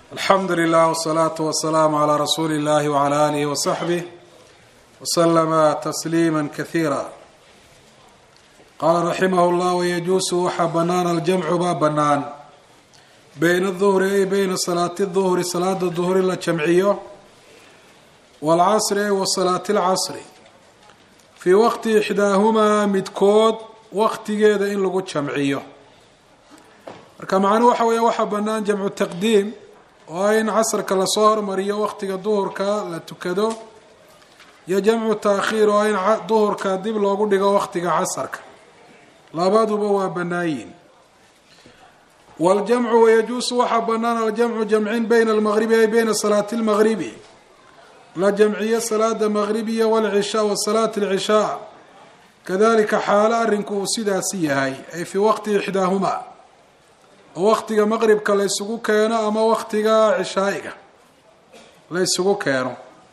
الحمد لله والصلاة والسلام على رسول الله وعلى آله وصحبه وسلم تسليما كثيرا. قال رحمه الله: ويجوز وxa banaan الجمع baa banaan بين الظهر ay بين صلاة الظهر صلاada ظهر la jamciyo والcصر ay وصلاة الcصر في وqti إحdاahmaa midkood waqtigeeda in lagu jamciyo. marka macnuhu waxa weya waxa banaan jamcu taqdiim oo in casrka lasoo hormariyo waqtiga duhurka la tukado, iyo jamcu taakhiir oo in duhurka dib loogu dhigo waqtiga casrka. labaduba waa banaayiin. waljamcu wayajuusu waxaa banaan aljamcu jamcin bayna almaqribi ay bayna salaati lmaqribi la jamciyo salaada maqribiya walcishaa wa salaati alcishaa, kadalika xaalo arrinku uu sidaasi yahay ay fii waqti ixdaahumaa, oo waqtiga maqribka la ysugu keeno ama waqtiga cishaa'iga la ysugu keeno.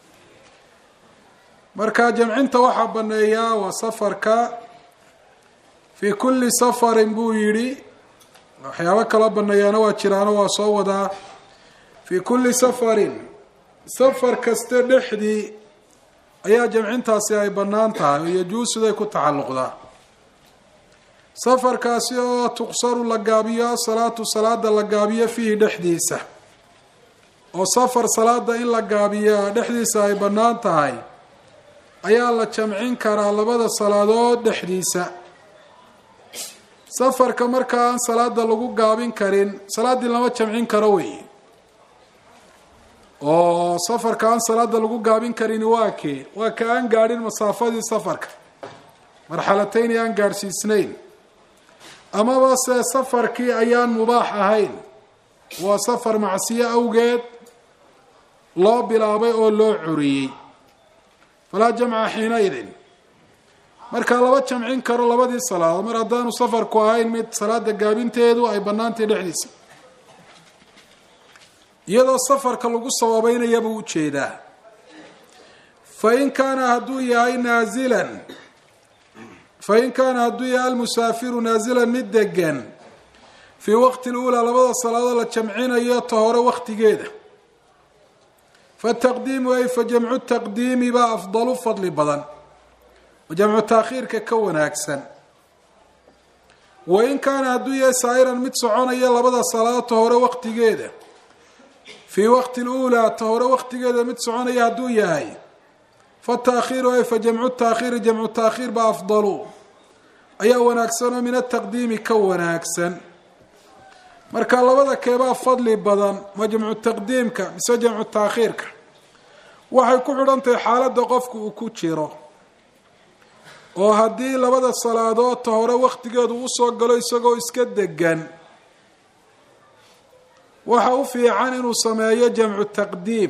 marka jamcinta waxaa baneeyaa waa safarka. fii kulli safarin buu yidhi, waxyaabo kaloo baneeyaana waa jiraano waa soo wadaa. fii kulli safarin, safar kasta dhexdii ayaa jamcintaasi ay bannaan tahay oo yajuusuday ku tacalluqdaa. safarkaasi oo tuqsaru la gaabiyo salaatu salaada la gaabiyo fiihi dhexdiisa, oo safar salaada in la gaabiya dhexdiisa ay bannaan tahay ayaa la jamcin karaa labada salaadood dhexdiisa. safarka markaa aan salaada lagu gaabin karin salaaddii lama jamcin karo weeye, oo safarka aan salaada lagu gaabin karini waa kee? waa ka aan gaadhin masaafadii safarka, marxalatayni aan gaadhsiisnayn, amaba se safarkii ayaan mubaax ahayn, waa safar macsiyo awgeed loo bilaabay oo loo curiyey. falaa jamca xiinaidin, markaa laba jamcin karo labadii salaadood mar haddaanu safarku ahayn mid salaada gaabinteedu ay bannaantay dhexdiisa, iyadoo safarka lagu sababeynayabuu ujeedaa. fain kaana hadduu yahay naazilan, fain kaana hadduu yahay almusaafiru naazilan mid degan fii waqti lulaa labada salaadood la jamcinayo ta hore waqtigeeda, fataqdiimu ay fa jamcu taqdiimi baa afdalu fadli badan, jamcu taakhiirka ka wanaagsan. wain kaana hadduu yahay saa'iran mid soconaya labada salaadood ta hore waqtigeeda fii waqti lulaa ta hore waqtigeeda mid soconaya hadduu yahay, fataakhiiru ay fa jamcu taakhiiri jamcu taakhiir baa afdalu ayaa wanaagsanoo min ataqdiimi ka wanaagsan. marka labada keebaa fadli badan, ma jamcu taqdiimka mise jamcu taakhiirka? waxay ku xidhan tahay xaaladda qofku uu ku jiro, oo haddii labada salaadood ta hore waqtigeedu usoo galo isagoo iska degan, waxa u fiican inuu sameeyo jamcu taqdiim.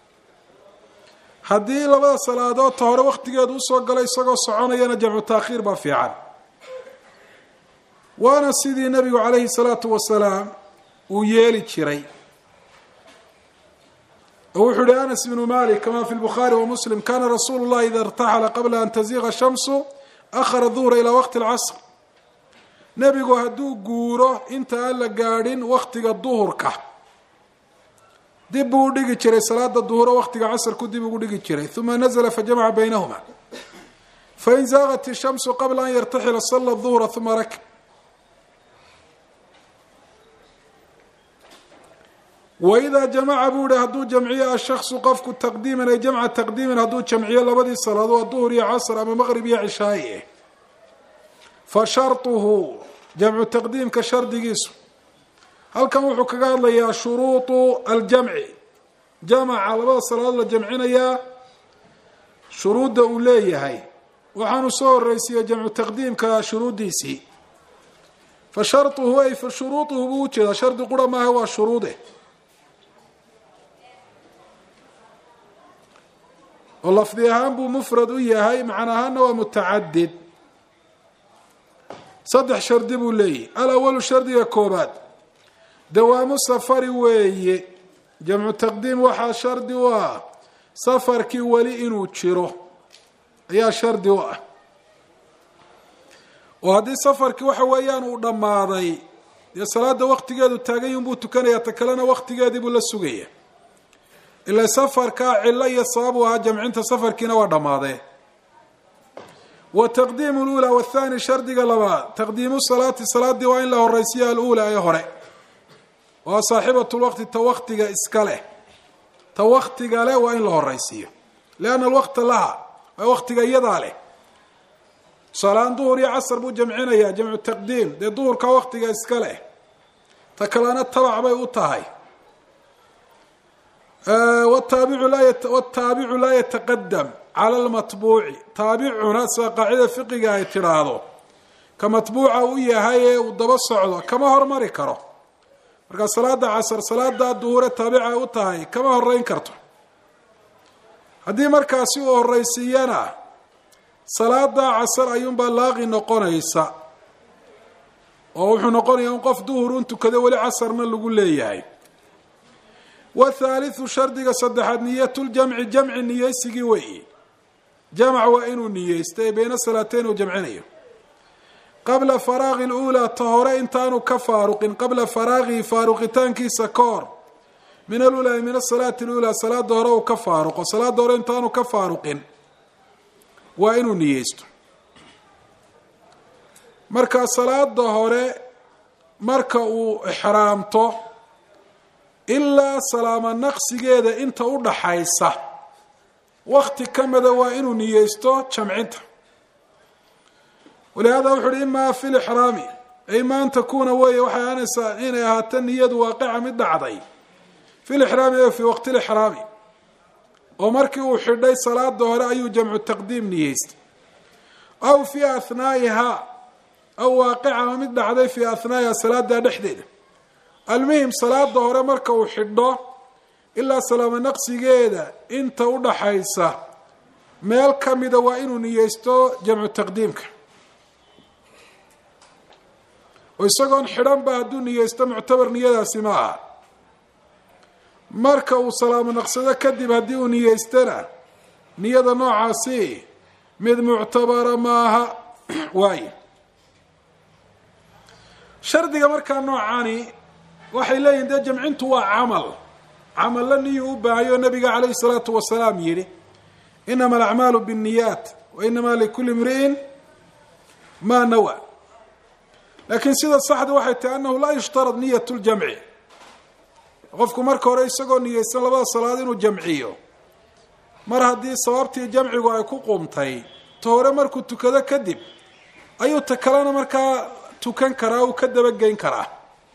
haddii labada salaadood ta hore waqtigeedu usoo galo isagoo soconayana jamcu taakhiir baa fiican. waana sidii nabigu calayhi salaatu wasalaam uu yeeli jiray, oo wuxuu uhi anas bnu malik kama fi lbukhaari wa muslim, kana rasuulu llahi ida irtaxala qabla an taziiqa shamsu akhara duhra ilaa waqti alcasr. nebigu hadduu guuro inta aan la gaadhin waqtiga duhurka dib buu udhigi jiray salaada duhuro waqtiga casrku dib ugu dhigi jiray. uma nazla fajamaca baynahuma fain zaaqat ishamsu qabla an yartaxila sala duhra uma rakb. waidaa jamaca buu ihi hadduu jamciyo ashaksu qofku taqdiiman ay jamca taqdiiman hadduu jamciyo labadii salaadood duhur iyo casr ama maqrib iyo cishaaye, fa sharطuhu jamcu taqdiimka shardigiisu halkan wuxuu kaga hadlayaa shuruuطu aljamci, jamaca labada salaadood la jamcinayaa shuruudda uu leeyahay. waxaanu soo horeysiiyey jamcu taqdiimka shuruuddiisii. fa sharطuhu ay fa shuruuطuhu buu ujeedaa, shardi qura maaha waa shuruude, oo lafdi ahaan buu mufrad u yahay, macna ahaana waa mutacadid. 3 shardi buu leeyahy. alawalu shardiga koobaad dawaamu safari weeye. jamcu taqdiim waxaa shardi u ah safarkii weli inuu jiro ayaa shardi u ah, oo haddii safarkii waxa weeyaan uu dhammaaday dee salaada waktigeedu taaganyun buu tukanayaa, ta kalena waktigeedii buu la sugaya. ila safarkaa cilo iyo sabab u ahaa jamcinta safarkiina waa dhammaadee. wa taqdiimu lula wathani, shardiga labaad taqdiimu salaati, salaadii waa in la horaysiya alula ee hore, waa saaxibatu lwaqti, ta waktiga iska leh, ta waktiga leh waa in la horaysiiyo, lianna alwaqta laha, waa waktiga iyadaa leh. tusaaleaan duhur iyo casar buu jamcinayaa, jamcu taqdiim, dee duhurkaa waktiga iska leh, ta kalena tabac bay u tahay. wataabicu laa yataqadam cala lmatbuuci, taabicuna sida qaacida fiqiga ay tidhaahdo ka matbuuca u yahay ee uu daba socdo kama hormari karo. markaa salaada casar salaada duhure taabica ay u tahay kama horeyn karto. haddii markaasi uu horaysiiyana salaada casar ayuunbaa laaqi noqonaysa, oo wuxuu noqonayaa in qof duhur un tukado weli casarna lagu leeyahay. wathaalithu, shardiga saddexaad niyatuljamci, jamci niyeysigii weyi. jamc waa inuu niyeysta ee beyna salaateyn uu jamcinayo. qabla faraaqi lula, ta hore intaanu ka faaruqin, qabla faraaqihi faaruqitaankiisa ka hor, min alula min asalaati lula, salaada hore uu ka faaruqo, salaada hore intaanu ka faaruqin waa inuu niyeysto. marka salaada hore marka uu ixraamto ilaa salaamo naqsigeeda inta u dhaxaysa wakti ka mida waa inuu niyeysto jamcinta. walihaada wuxu uhi imaa fi lixraami, ay ma an takuuna weeye waxay aanaysaa inay ahaato niyadu waaqica mid dhacday fi lixraami o fii waqti lixraami, oo markii uu xidhay salaada hore ayuu jamcu taqdiim niyeystay, aw fii ahnaa'ihaa, aw waaqica mid dhacday fii ahnaa'ihaa salaada dhexdeeda. almuhim salaada hore marka uu xidho ilaa salaamo naqsigeeda inta u dhaxaysa meel ka mida waa inuu niyeysto jamcu taqdiimka, oo isagoon xidhanba hadduu niyeysto muctabar niyadaasi ma aha. marka uu salaamo naqsado kadib haddii uu niyeystana niyada noocaasi mid muctabara maaha. waayo shardiga markaa noocani waxay leeyihin dee jamcintu waa camalla niyu u baahayo nabiga calayhi salaatu wasalaam yihi inama alacmaalu binniyaat wa inamaa likulli imri'in maa nawa. laakiin sida saxda waxay tahay annahu laa yushtarad niyat ljamci, qofku marka hore isagoo niyeysan labada salaad inuu jamciyo, mar haddii sababtii jamcigu ay ku qumtay, ta hore markuu tukado kadib ayuu ta kalena markaa tukan karaa, uu ka dabageyn karaa.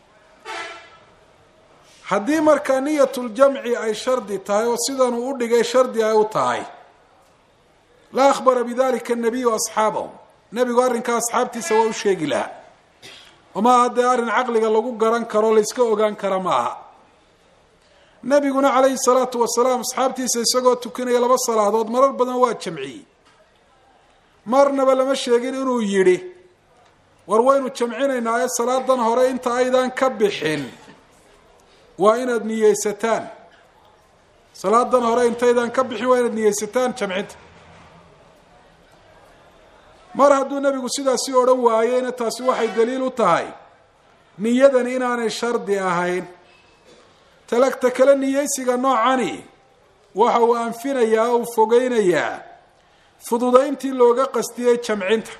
haddii markaa niyatuljamci ay shardi tahay oo sidan uu u dhigay shardi ay u tahay, la akhbara bidalika anabiyu asxaabahu, nebigu arrinkaa asxaabtiisa waa u sheegi lahaa. oma haddee arrin caqliga lagu garan karo layska ogaan kara ma aha. nebiguna calayhi salaatu wasalaam asxaabtiisa isagoo tukanaya laba salaadood marar badan waa jamciyey. marnaba lama sheegin inuu yidhi war waynu jamcinaynaa ee salaadan hore inta aydan ka bixin waa inaad niyeysataan, salaadan hore intaydan ka bixin waa inaad niyeysataan jamcinta. mar hadduu nebigu sidaasi odhan waayeyna taasi waxay daliil u tahay niyadani inaanay shardi ahayn. talagta kale niyeysiga noocani waxa uu anfinayaa o uu fogeynayaa fududayntii looga qastiyey jamcinta.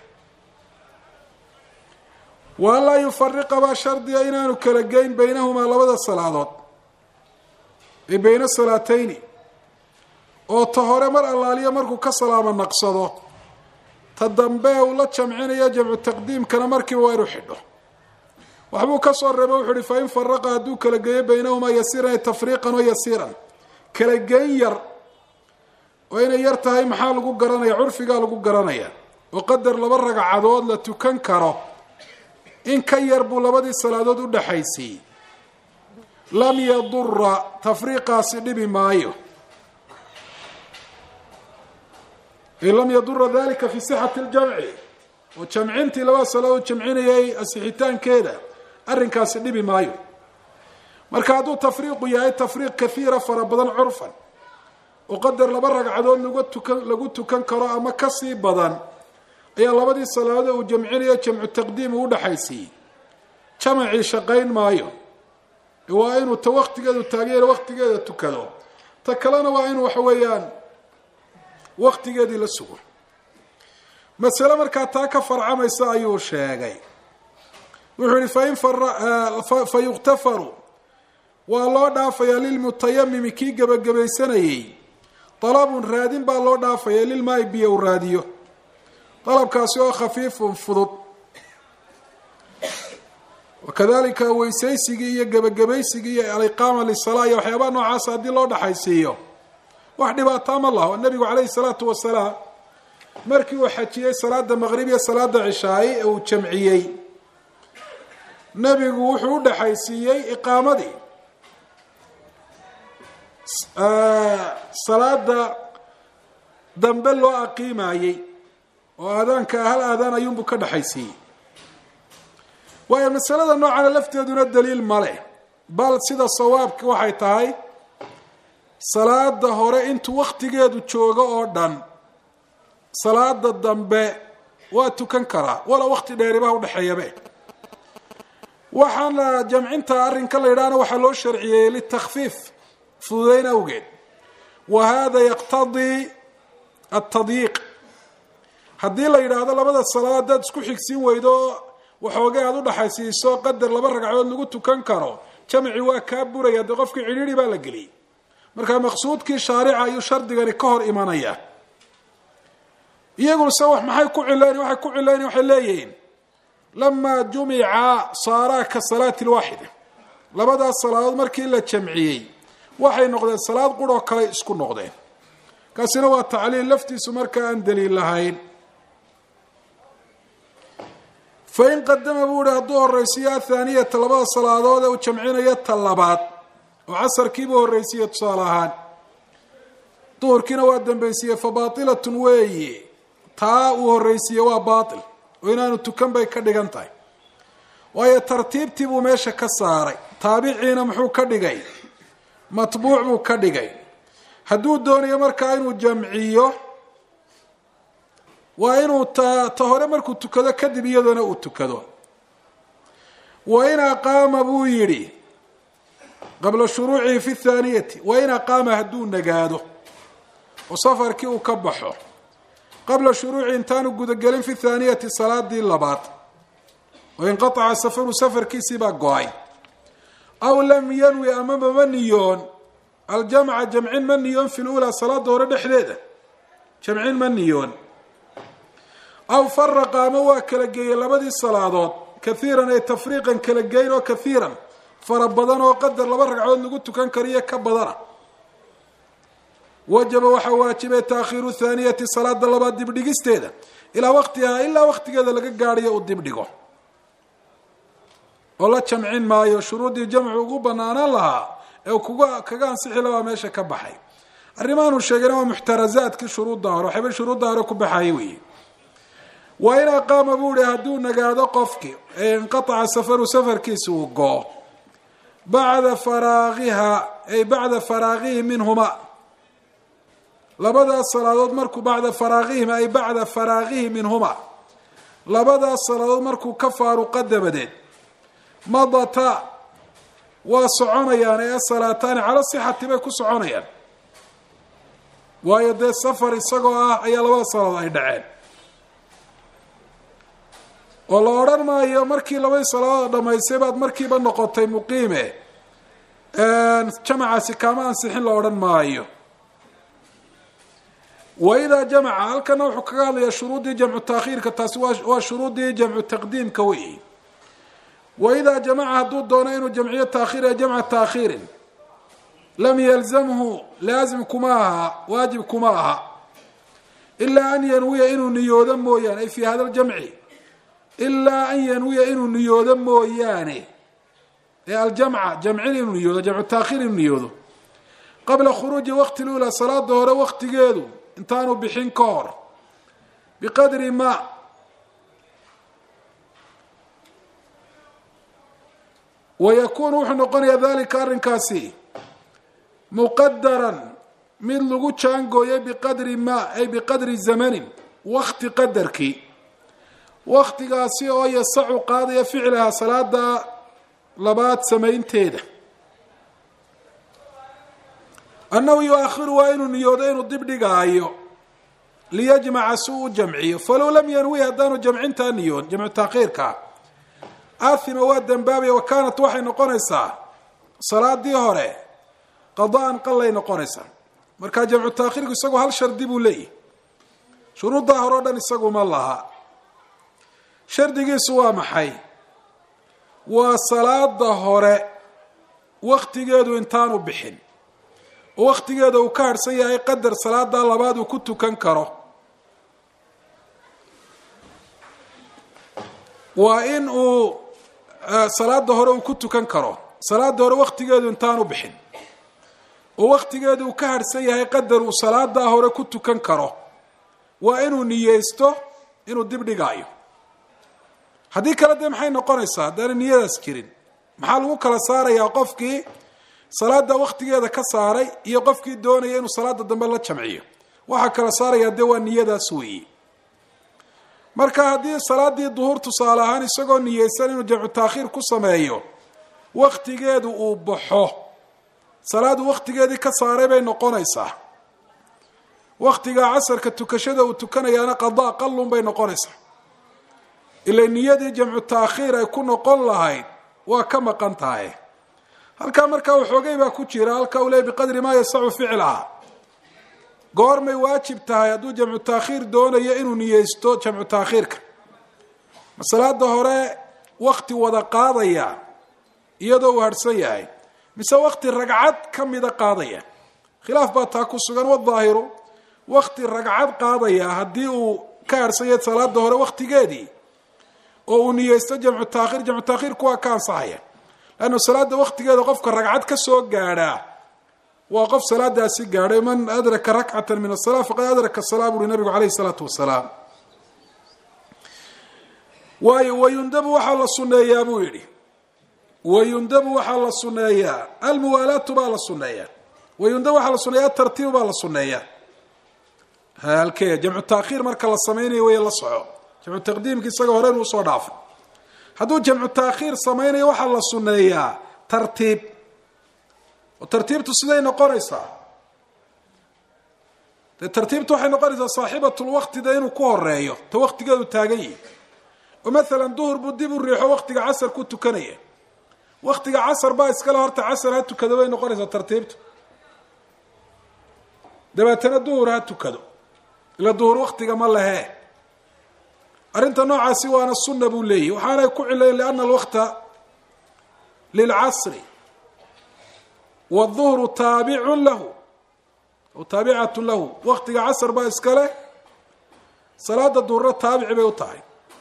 wa an laa yufariqa baa shardiga inaanu kala geyn baynahumaa labada salaadood ee bayna salaatayni, oo ta hore mar allaaliya markuu ka salaamo naqsado ta dambe uu la jamcinayo jamcu taqdiimkana markiiba waa inuu xidho. waxbuu ka soo reeba wuxu uhi fain faraqa hadduu kala geeyo baynahumaa yasiiran tafriiqan oo yasiiran, kala geyn yar oo inay yar tahay maxaa lagu garanaya? curfigaa lagu garanaya. oo qadar 2 ragcadood la tukan karo in ka yar buu labadii salaadood u dhaxaysiiyey, lam yadura, tafriiqaasi dhibi maayo. lam yadura dalika fi sixati ljamci, oo jamcintii labada salaadood jamcinayay asixitaankeeda arrinkaasi dhibi maayo. marka hadduu tafriiqu yahay tafriiq kaiira fara badan curfan, oo qadar 2 ragcadood lagu tukan karo ama kasii badan, ayaa labadii salaadood uu jamcinayo jamcu taqdiim uu udhaxaysiiyey. jamacii shaqayn maayo waa inuu ta waqtigeedu taageero waqtigeeda tukado ta kalena waa inuu waxa weeyaan waqtigeedii la sugo mas'ala markaa taa ka farcamaysa ayuu sheegay wuxuu yidhi fa yuqtafaru waa loo dhaafayaa lilmutayamimi kii gebagabaysanayey dalabun raadin baa loo dhaafaya lilmaai biyo u raadiyo dalabkaasi oo khafiifun fudud wakadalika weysaysigii iyo gebagabaysigii iyo aliqaama lisalaa iyo waxyaabaha noocaasa haddii loo dhaxaysiiyo wax dhibaataa ma laho nabigu calayhi salaatu wasalaam markii uu xajiyey salaada maqrib iyo salaada cishaay ee uu jamciyey nabigu wuxuu u dhaxaysiiyey iqaamadii salaada dambe loo aqiimayey oo aadaanka hal aadaan ayuunbuu ka dhaxaysiiyey waayo masalada noocana lafteeduna daliil male bal sida sawaabki waxay tahay salaada hore intuu waqtigeedu joogo oo dhan salaada dambe waa tukan karaa wala waqti dheeribaha udhexeeyabe waxaana jamcinta arrinka la yidhaahna waxaa loo sharciyey litakfiif fududayn awgeed wa hada yaqtadii atadyiiq haddii la yidhaahdo labada salaadood haddaad isku xigsiin weydo waxoogay aada u dhaxaysiiso qadar 2 ragcadood lagu tukan karo jamci waa kaa buraya dee qofkii cidhiidhi baa la geliyey markaa maqsuudkii shaarica ayuu shardigani ka hor imanaya iyaguse maxay ku cilayn waxay leeyihiin lamaa jumica saaraa ka salaati lwaaxida labadaas salaadood markii la jamciyey waxay noqdeen salaad quroo kale isku noqdeen kaasina waa tacliil laftiisu markaa aan daliil lahayn fain qadama buu ihi hadduu horraysiyo athaaniyata labada salaadood ee uu jamcinayo ta labaad oo casarkiibuu horraysiye tusaale ahaan duhurkiina waa dambaysiye fa baatilatun weeye taa uu horraysiye waa baatil oo inaanu tukan bay ka dhigan tahay waayo tartiibtii buu meesha ka saaray taabiciina muxuu ka dhigay matbuuc buu ka dhigay hadduu doonayo markaa inuu jamciyo waa inuu ta hore markuu tukado kadib iyadana uu tukado wain aqaama buu yidhi qabla shuruucihi fi thaaniyati wain aqaama hadduu nagaado oo safarkii uu ka baxo qabla shuruuci intaanu gudagelin fi thaaniyati salaadii labaad oo inqataca safaru safarkiisii baa go-ay aw lam yanwi amama ma niyoon aljamca jamcin ma niyoon fi lulaa salaada hore dhexdeeda jamcin ma niyoon aw faraqa ama waa kala geeyey labadii salaadood kaiiran ay tafriiqan kala geyn oo kaiiran fara badan oo qadar 2 ragcadood lagu tukan kariyo ka badana wajaba waxaa waajibay taakhiiru thaaniyati salaada labaad dibdhigisteeda ilaa waqtihaa ilaa waqtigeeda laga gaadhiyo uu dibdhigo oo la jamcin maayo shuruuddii jamcu ugu banaanaan lahaa ee kaga ansixi lahaa meesha ka baxay arrimaanu sheegayna waa muxtarazaadkii shuruudda hore waxayba shuruudda hore ku baxayay weeye wain aqaama buu ihi hadduu nagaado qofkii ee inqataca safaru safarkiisa uu go bacda faraagiha ay bacda faraagihi minhuma labadaas salaadood markuu bacda faraagihima ay bacda faraagihi minhuma labadaas salaadood markuu ka faaruqa dabadeed madata waa soconayaan ee asalaataani cala sixati bay ku soconayaan waayo dee safar isagoo ah ayaa labada salaadood ay dhaceen oo la odhan maayo markii 2 salaadood dhamaysay baad markiiba noqotay muqiime jamacaasi kaama ansixin la odhan maayo waidaa jamaca halkana wuxuu kaga hadlayaa shuruuddii jamcu taakhiirka taasi waa shuruuddii jamcu taqdiimka weyi waidaa jamaca hadduu doono inuu jamciyo taakhiir ee jamca taakhiirin lam yalzamhu laazim kuma aha waajib kuma aha ilaa an yanwiya inuu niyoodo mooyaane ay fii hada ljamci ilaa an yanwiya inuu niyoodo mooyaane ee aljamca jamcin inuu niyoodo jamcu taakhiir inuu niyoodo qabla khuruuji waqti lula salaada hore waqtigeedu intaanu bixin ka hor biqadri ma wayakuunu wuxuu noqonayaa dalika arrinkaasi muqadaran mid lagu jaangooyay biqadri ma ay biqadri zamanin wakti qadarkii waktigaasi oo yasacu qaadaya ficlaha salaada labaad samaynteeda annahu yuakhiru waa inuu niyoodo inuu dib dhigaayo liyajmaca si uu jamciyo falow lam yanwi haddaanu jamcintaa niyoon jamcu taakhiirka aahima waa dembaabaya wa kaanat waxay noqonaysaa salaadii hore qada'an qallay noqonaysaa markaa jamcu taakhiirku isagu hal shardi buu leeyahy shuruuddaa hore o dhan isagu ma laha shardigiisu waa maxay waa salaada hore waktigeedu intaanu bixin oo waktigeeda uu ka harhsan yahay qadar salaada labaad uu ku tukan karo waa in uu salaada hore uu ku tukan karo salaada hore waktigeedu intaanu bixin oo waktigeedu uu ka harhsan yahay qadar uu salaada hore ku tukan karo waa inuu niyeysto inuu dib dhigaayo haddii kale dee maxay noqonaysaa haddaana niyadaas jirin maxaa lagu kala saarayaa qofkii salaada waktigeeda ka saaray iyo qofkii doonaya inuu salaada dambe la jamciyo waxaa kala saarayaa dee waa niyadaas weeye marka haddii salaadii duhur tusaale ahaan isagoo niyeysan inuu jamcu taakhiir ku sameeyo waktigeedu uu baxo salaadu waktigeedii ka saaray bay noqonaysaa waktigaa casarka tukashada uu tukanayaana qadaa qallun bay noqonaysaa ila niyadii jamcu taakhiir ay ku noqon lahayd waa ka maqan tahay halkaa markaa waxoogay baa ku jira halka uu leey biqadri maa yasacu ficlaha goormay waajib tahay hadduu jamcu taakhiir doonayo inuu niyeysto jamcu taakhiirka masalaada hore wakti wada qaadaya iyadoo uu harhsan yahay mise wakti ragcad ka mida qaadaya khilaaf baa taa ku sugan wadaahiru wakti ragcad qaadaya haddii uu ka harhsan yahay salaada hore waktigeedii oo uu niyeysto jamcu taakhiirku waa ka ansaxaya lannu salaada waktigeeda qofka ragcad ka soo gaadhaa waa qof salaadaasi gaadhay man adraka rakcatan min asala faqad adraka salaa buri nabigu alayhi salaatu wasalaam waayo wayundabu waxaa la suneeyaa buu yidhi wayundabu waxaa la suneeyaa almuwaalaatu baa la suneeyaa wayundabu waxaa la suneeyaa tartiibu baa la suneeyaa halkee jamcu taakhiir marka la samaynayo way la soco jamcu taqdiimki isaga hore inuu soo dhaafay hadduu jamcu taakhiir samaynayo waxaa la suneeyaa tartiib oo tartiibtu siday noqonaysaa dee tartiibtu waxay noqonaysaa saaxibatulwaqtida inuu ku horeeyo ta waktigeedu taagan yihi oo maalan duhur buu dib u riixo waktiga casar ku tukanaya waktiga casar baa iskale horta casar ha tukado bay noqonaysaa tartiibtu dabeetana duhur ha tukado ila duhur waktiga ma lehe arrinta noocaasi waana sunna buu leeyahy waxaanay ku cilayen liana alwaqta lilcasri wاduhru taabicun lahu aw taabicatun lahu waktiga casar baa iskale salaada duhurna taabici bay u tahay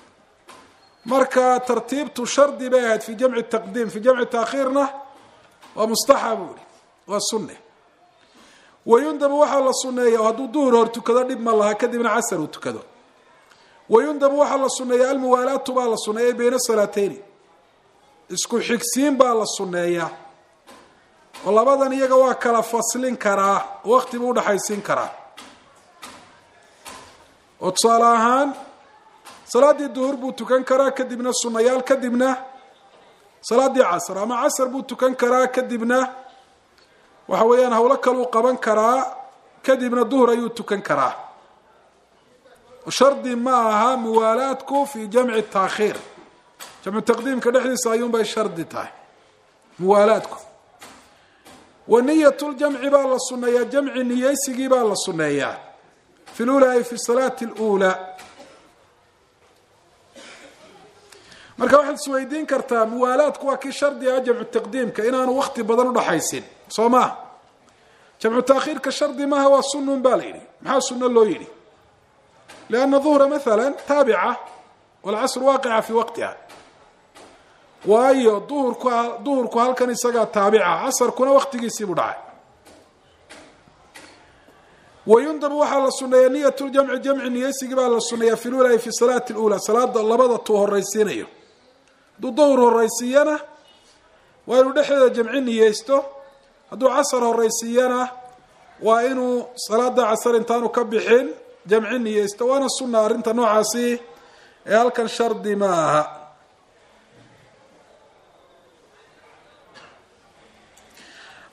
marka tartiibtu shardi bay ahayd fi jamci taqdiim fi jamci taakhiirna waa mustaxab buu ihi waa sunne wayundabu waxaa la suneeya hadduu duhur hor tukado dhib ma laha kadibna casar uu tukado wayundabu waxaa la suneeya almuwaalaatu baa la suneeya bayna salaateyni isku xigsiin baa la suneeyaa oo labadan iyaga waa kala faslin karaa wakti buu udhaxaysiin karaa oo tusaale ahaan salaadii duhur buu tukan karaa kadibna sunayaal kadibna salaadii casr ama casar buu tukan karaa kadibna waxa weeyaan hawlo kaluu qaban karaa kadibna duhur ayuu tukan karaa shardi ma aha muwaalaadku fi jamci taakhiir jamcu taqdiimka dhexdiisa ayuun bay shardi tahay muwaalaadku wa niyat ljamci baa la suneeyaa jamci niyeysigii baa la suneeyaa fi lula ay fi salaati اlأulى marka waxaad isweydiin kartaa muwaalaadku waa kii shardi ah jamcu taqdiimka inaanu wakti badan udhaxaysin soo maha jamcu taakhiirka shardi maaha waa sunun ba la yidhi maxaa suno loo yidhi لأن الظهر مثلا تابعة والcصر واaqعة في وqtiha waayo duhurku halkan isagaa taabica casrkuna waktigiisii buu dhacay wayundab waxaa la suneeya niyat ljamci jamci niyeysigii baa la suneeyaa fi lula fi salaati اlأulى salaada labada tuu horeysiinayo hadduu duhur horeysiiyana waa inuu dhexdeeda jamci niyeysto hadduu casr horeysiiyana waa inuu salaada casr intaanu ka bixin jamci niyeysto waana sunna arrinta noocaasi ee halkan shardi ma aha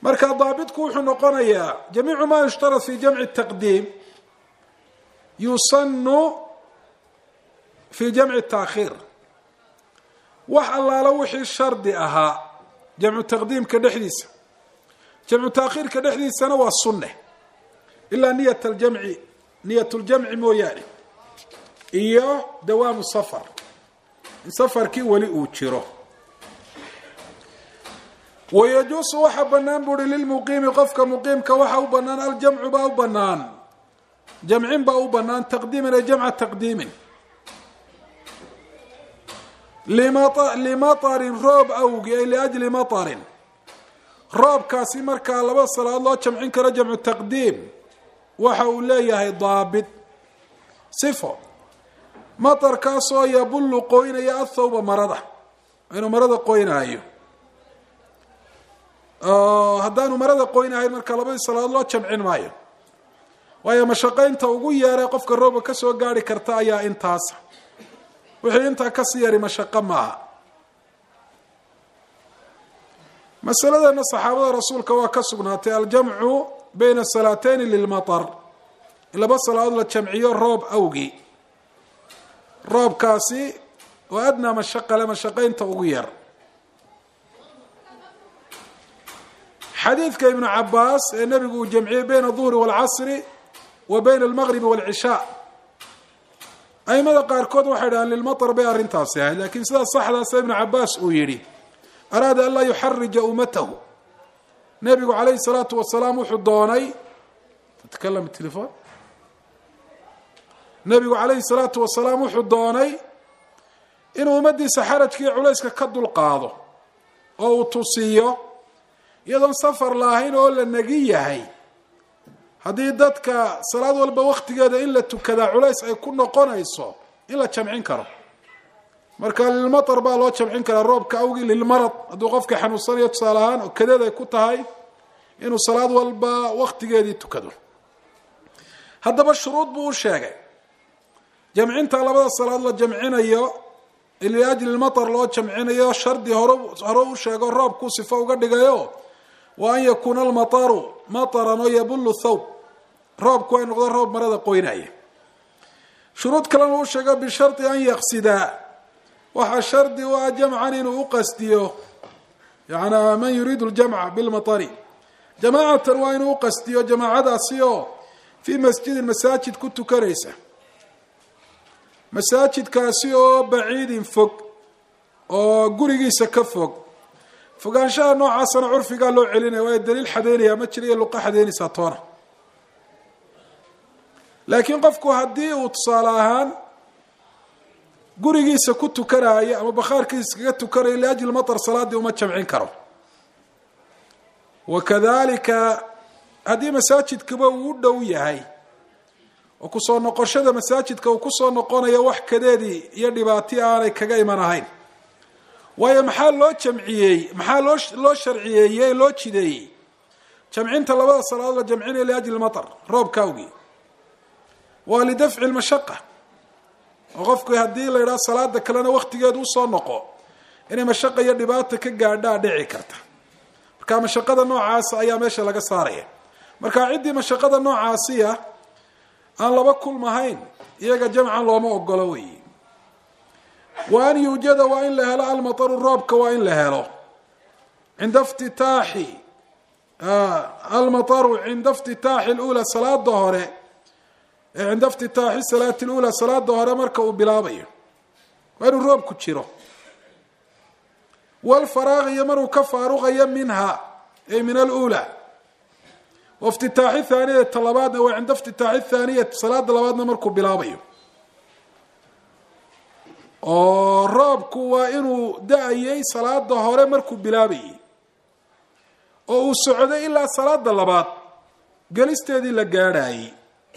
marka daabitku wuxuu noqonayaa jamiicu ma yushtarat fi jamci taqdiim yusannu fi jamci taakhiir wax allaala wixii shardi ahaa jamcu taqdiimka dhexdiisa jamcu taakhiirka dhexdiisana waa sunne ilaa niyat ljamci mooyaane iyo dawaamu safar in safarkii weli uu jiro. wayajuusu waxa banaan buuri lilmuqiimi qofka muqiimka waxa u banaan aljamcu baa u banaan jamcin baa u banaan taqdiiman ay jamca taqdiimin limatarin roob awgi ay liajli matarin roobkaasi markaa laba salaadood loo jamcin karo jamcu taqdiim waxa uu leeyahay daabit sifo matarkaasoo yabullu qoynaya athawba marada inuu marada qoynaayo haddaanu marada qoynahayn marka labadii salaadood loo jamcin maayo waayo mashaqaynta ugu yeeray qofka roobka ka soo gaari karta ayaa intaasa wixii intaa kasii yari mashaqo maaha. masaladana saxaabada rasuulka waa ka sugnaatay aljamcu bayna salaatayni lilmatar in laba salaadood la jamciyo roob awgi roobkaasi oo adnaa mashaqale mashaqaynta ugu yar. xadiidka ibnu cabaas ee nabigu uu jamciyey bayna aduhri waalcasri wa bayna almagribi waalcishaa aimada qaarkood waxay dhahaan lilmatar bay arrintaasi ahayd laakiin sidaa saxdaasa ibnu cabaas uu yidhi araada an laa yuxarija ummatahu nabigu calayhi salaatu wasalaam wuxuu doonay tatakalam telefon nabigu calayhi salaatu wasalaam wuxuu doonay inuu ummadiisa xarajkiiyo culayska ka dulqaado oo uu tusiyo iyadoon safar lahayn oo la nagi yahay haddii dadka salaad walba waktigeeda in la tukadaa culays ay ku noqonayso in la jamcin karo marka lilmatar baa loo jamcin karaa roobka awgii lilmarad hadduu qofka xanuunsanayo tusaale ahaan oo kadeed ay ku tahay inuu salaad walba waktigeedii tukado. haddaba shuruud buu u sheegay jamcinta labada salaad la jamcinayo liajli lmatar loo jamcinayo shardi hore u sheego roobkuu sifo uga dhigayo wa an yakuuna almataru mataran oo yabullu thawb roobku ay noqdo roob marada qoynaya. shuruud kalena uu sheego bishardi an yaqsidaa waxaa shardi u ah jamcan inuu u qasdiyo yani man yuriidu ljamca bilmatari jamaacatan waa inuu u qasdiyo jamaacadaasi oo fii masjidin masaajid ku tukanaysa masaajidkaasi oo baciidin fog oo gurigiisa ka fog fogaanshaha noocaasana curfigaa loo celinaya waayo daliil xadeynaya ma jira iyo luqa xadeynaysaa toona. laakiin qofku haddii uu tusaale ahaan gurigiisa ku tukanayo ama bakhaarkiisa kaga tukanayo liajli matar salaadii uma jamcin karo. wakadalika haddii masaajidkaba uu u dhow yahay oo kusoo noqoshada masaajidka uu kusoo noqonayo wax kadeedii iyo dhibaati aanay kaga iman ahayn waayo maxaa loo jamciyey maxaa loo sharciyeeyey loo jideeyey jamcinta labada salaadood la jamcinayo liajli matar roobka awgii waa lidafci lmashaqa oo qofku haddii la yidhaha salaada kalena waktigeedu usoo noqo inay mashaqa iyo dhibaata ka gaadhaa dhici karta marka mashaqada noocaasa ayaa meesha laga saaraya. marka ciddii mashaqada noocaasiya aan laba kulmahayn iyaga jamcan looma ogolo weyi. wa an yuujada waa in la helo almataru roobka waa in la helo cinda ftitaaxi almataru cinda iftitaaxi lula salaada hore cinda iftitaaxi salaati lula salaada hore marka uu bilaabayo waa inuu roobku jiro walfaraaq iyo maruu ka faaruqayo minha ay min alula waftitaaxi thaaniyata labaadna waa cinda iftitaaxi thaaniyati salaada labaadna markuu bilaabayo oo roobku waa inuu da-ayay salaada hore markuu bilaabayay oo uu socday ilaa salaada labaad gelisteedii la gaadhaayey.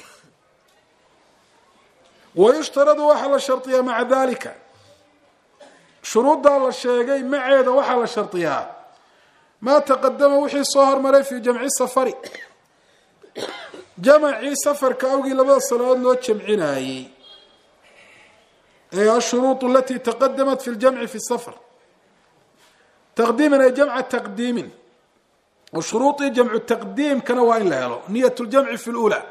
wayushtaradu waxaa la shardiyaa maca dalika shuruuddaa la sheegay maceeda waxaa la shardiyaa maa taqadama wixii soo hormaray fii jamci safari jamacii safarka awgii labada salaadood loo jamcinaayey ee ashuruud alatii taqadamat fi ljamci fi safar taqdiiman ay jamca taqdiimin وشروط جمع التقديم كان وإن له نية الجمع في الأولى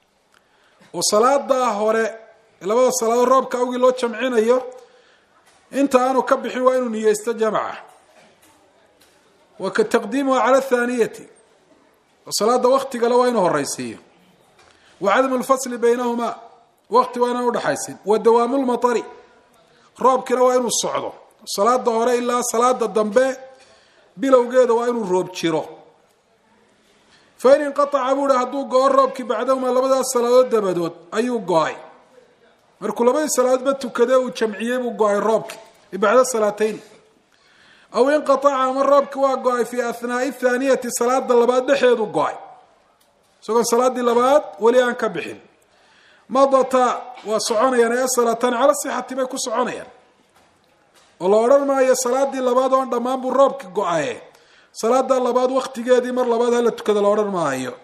وصلاة هوري لبدا صلاة الرب كأوجي لو جمعين أيه أنت أنا كبحي وإنه نية استجمعه وكتقديمها على الثانية وصلاة وقت قالوا وإنه الرئيسية وعدم الفصل بينهما وقت وإنه الرحيسين ودوام المطر رب كلا وإنه الصعود صلاة هوري إلا صلاة الضنباء بلو قيده وإنه الروب تشيره فإن انقطع أبوه هدو قوى الربك بعدهما لبدا الصلاة دبدود أيو قوي مركو لبدا الصلاة بدتو كده وشمعيه قوي الربك بعد الصلاتين أو انقطع من الربك وقوي في أثناء الثانية الصلاة دلبات بحيدو قوي سوى صلاة دلبات وليان كبحين مضتا وصعونيا الصلاة على الصحة بيكو صعونيا والله أرى ما هي صلاة دلبات وان دمان بالربك قوي صلاة اللباد وقت جادي مر لباد هلا تكذا الأورر معايا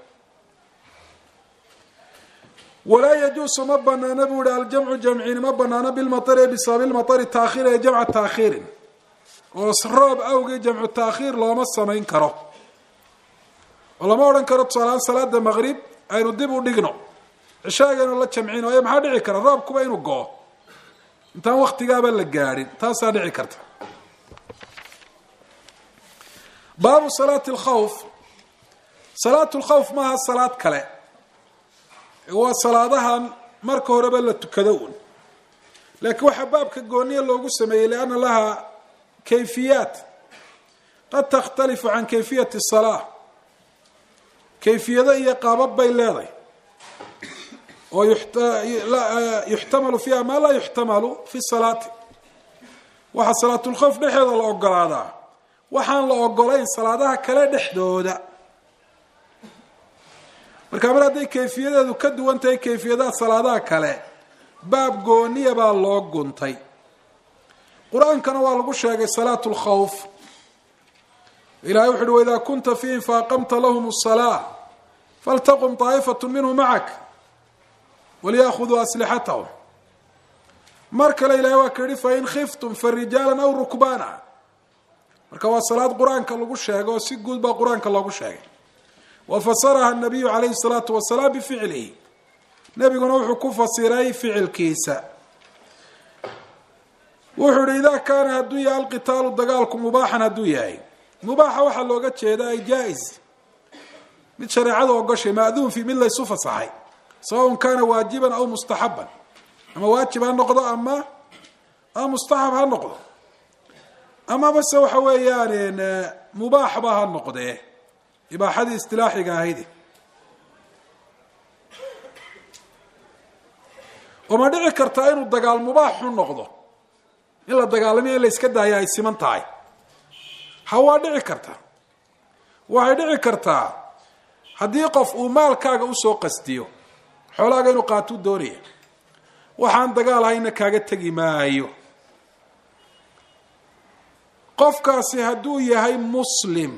ولا يجوز مبنا نبود الجمع جمعين مبنا بالمطر بسبب المطر تأخير جمع التأخير وصراب أو جمع التأخير لا مص ما ينكره والله ما ورن كرت صلاة المغرب أي ندب ودقنا عشاء قالوا الله جمعين ويا ما حد يكره الراب كوبين وقاه أنت وقت قابل الجاري تاسع يكرت باب صلاة الخوف صلاة الخوف ما الصلاة كلا هو صلاةها مركه ربل التكذون لكن وحبابك الجونية اللي قسمه لأن لها كيفيات قد تختلف عن كيفية الصلاة كيفية هي قابب بيلاضي ويحتمل فيها ما لا يحتمل في الصلاة وصلاة الخوف نحيض الأقل هذا waxaan la ogolayn salaadaha kale dhexdooda marka mar haday kayfiyadeedu ka duwan tahay kayfiyadaha salaadaha kale baab gooniya baa loo guntay quraankana waa lagu sheegay salaatul khawf ilaahay wuxuu wada kunta fiin faqamta lahum as-salaah faltaqum ta'ifatun minhum ma'ak waliyakhudhu aslihatahum marka ilaahay waa kari fa in khiftum farijalan aw rukbana marka waa salaad quraanka lagu sheego si guud baa quraanka lagu sheegay wa fasaraha an-nabiy alayhi salatu wa salam bi fi'lihi nabiguna wuxuu ku fasiray ficilkiisa wuxuu idha kana hadu ya al-qital dagaalku mubaahan hadu yahay mubaaha waxa looga jeedaa jaiz mid shariicada oo gashay maadun fi mid la sufa sahay sawa kana waajiban aw mustahabban ama waajiban noqdo ama mustahab ha noqdo أما بس وحويان مباح بها النقطة يبقى حد استلاحي قاهدي وما دعي كرتين الدقال مباح النقطة إلا الدقالمية اللي اسكدها يا السيمان تاعي هوا دعي كرتا وهي دعي كرتا حد يقف ومال كاقا أسو قستيو حولاقا نقاتو الدورية وحان دقال هاينا كاقا تقي مايو qofkaasi haduu yahay muslim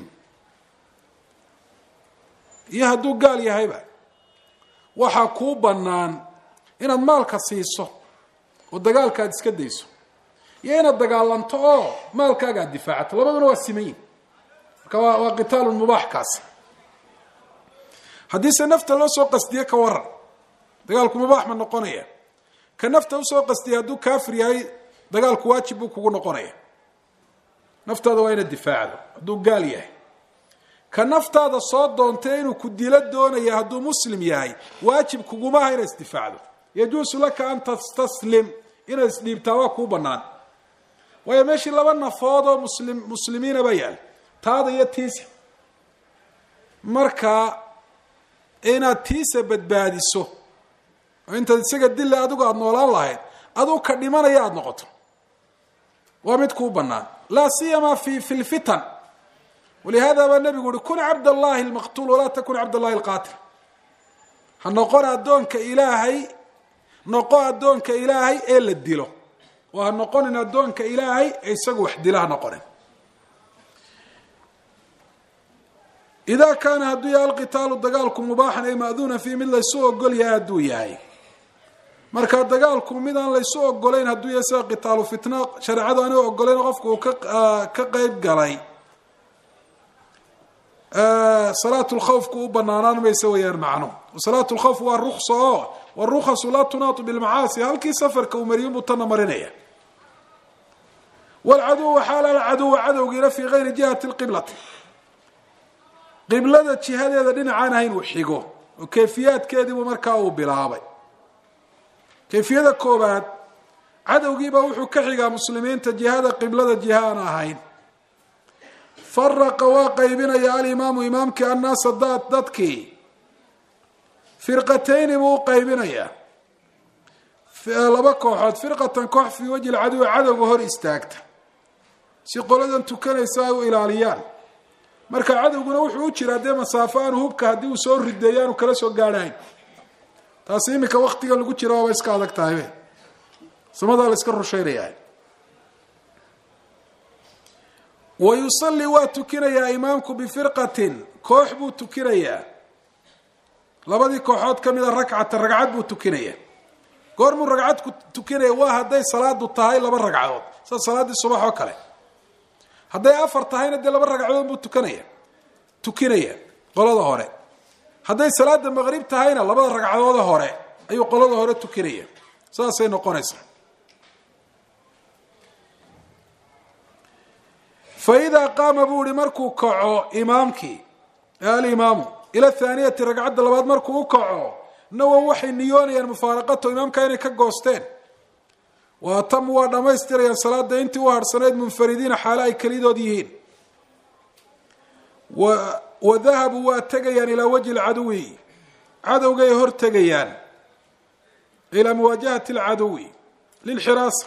iyo haduu gaal yahayba waxa ku banaan inaad maalka siiso oo dagaalka iska deyso iyo inaad dagaalanto oo maalkaaga difaacato labaduna waa simeeyeen marka waa qitaal mubaax kaas hadii nafta loo soo qasdiyo ka waran dagaalku mubaax ma noqonaya ka nafta u soo qasdiyo haduu kaafir yahay dagaalku waajib uu kugu noqonaya naftaada waa inaad difaacdo hadduu gaal yahay ka naftaada soo doontay inuu ku dilo doonaya hadduu muslim yahay waajib kuguma aha inaad isdifaacdo yajuusu laka an tastaslim inaad isdhiibtaa waa kuu bannaan waayo meeshii laba nafood oo muslimiina ba yaal taada iyo tiisa marka inaad tiisa badbaadiso oo intaad isaga dille adigu aad noolaan lahayd aduu ka dhimanaya aad noqoto ومد كوبنا لا سيما في الفتن ولهذا النبي يقول كن عبد الله المقتول ولا تكن عبد الله القاتل هنقول أدونك إلهي نقول أدونك إلهي إلا الدلو وهنقول إن أدونك إلهي يسقو حدله نقول إذا كان هدويا القتال الدقالكم مباحا أي مأذون في من ليسوه قل يا هدويا marka dagaalku midaan la soo ogoleyn haduu yahay qitaal fitna sharciidu aan ogoleyn qofku ka qayb galay صلاة الخوف كو بنانان ما يسويان معنو وصلاة الخوف والرخصة والرخص لا تناط بالمعاصي هل كي سفر كومريم وطن مرينية والعدو حال العدو عدو في غير جهة القبلة قبلة الشهادة هذا دين عانهين وحيقو وكيفيات كذب ومركاو بلابي كيفية كوبات عدو جيبه وحو كحيقا مسلمين تجهاد قبلة جهانا هين فرق واقيبنا يا الإمام إمامك الناس ضدكي فرقتين موقيبنا يا لبا كوحد فرقة كوح في وجه العدو عدو هور استاكت سيقول أن تكنيسا إلى عليان marka cadawguna wuxuu u jiraa de masaafaan hubka hadii uu soo ridayaan oo kala soo gaaraan taasi imika waqtiga lagu jiro waa iska adag tahay samada la iska rusheeyay ويصلي وتكنيا إمامك بفرقة كوح بو تكنيا لبدي كوحات كميدا ركعات بو تكنيا قرم الركعات تكنيا وهدي صلاة الطهي لبا ركعات صلاة الصبح وكله هدي أفر طهينا دي لبا ركعات بو تكنيا قلده هوري هدي صلاة المغرب طهينا لبا ركعات هوري أيو قلده هوري تكنيا ساسي نقونيسا فإذا قام بوري مركو كعو إمامك الإمام إلى الثانية رقعد لبعض مركو كعو نو وحي نيوني المفارقة إمامك يعني كقوستين وتم ودما يستري صلاة دا انت وهر سنيد منفردين حالاي كليدو ديهين وذهبوا واتقيان إلى وجه العدوي عدو جاي هر تقيان إلى مواجهة العدوي للحراسة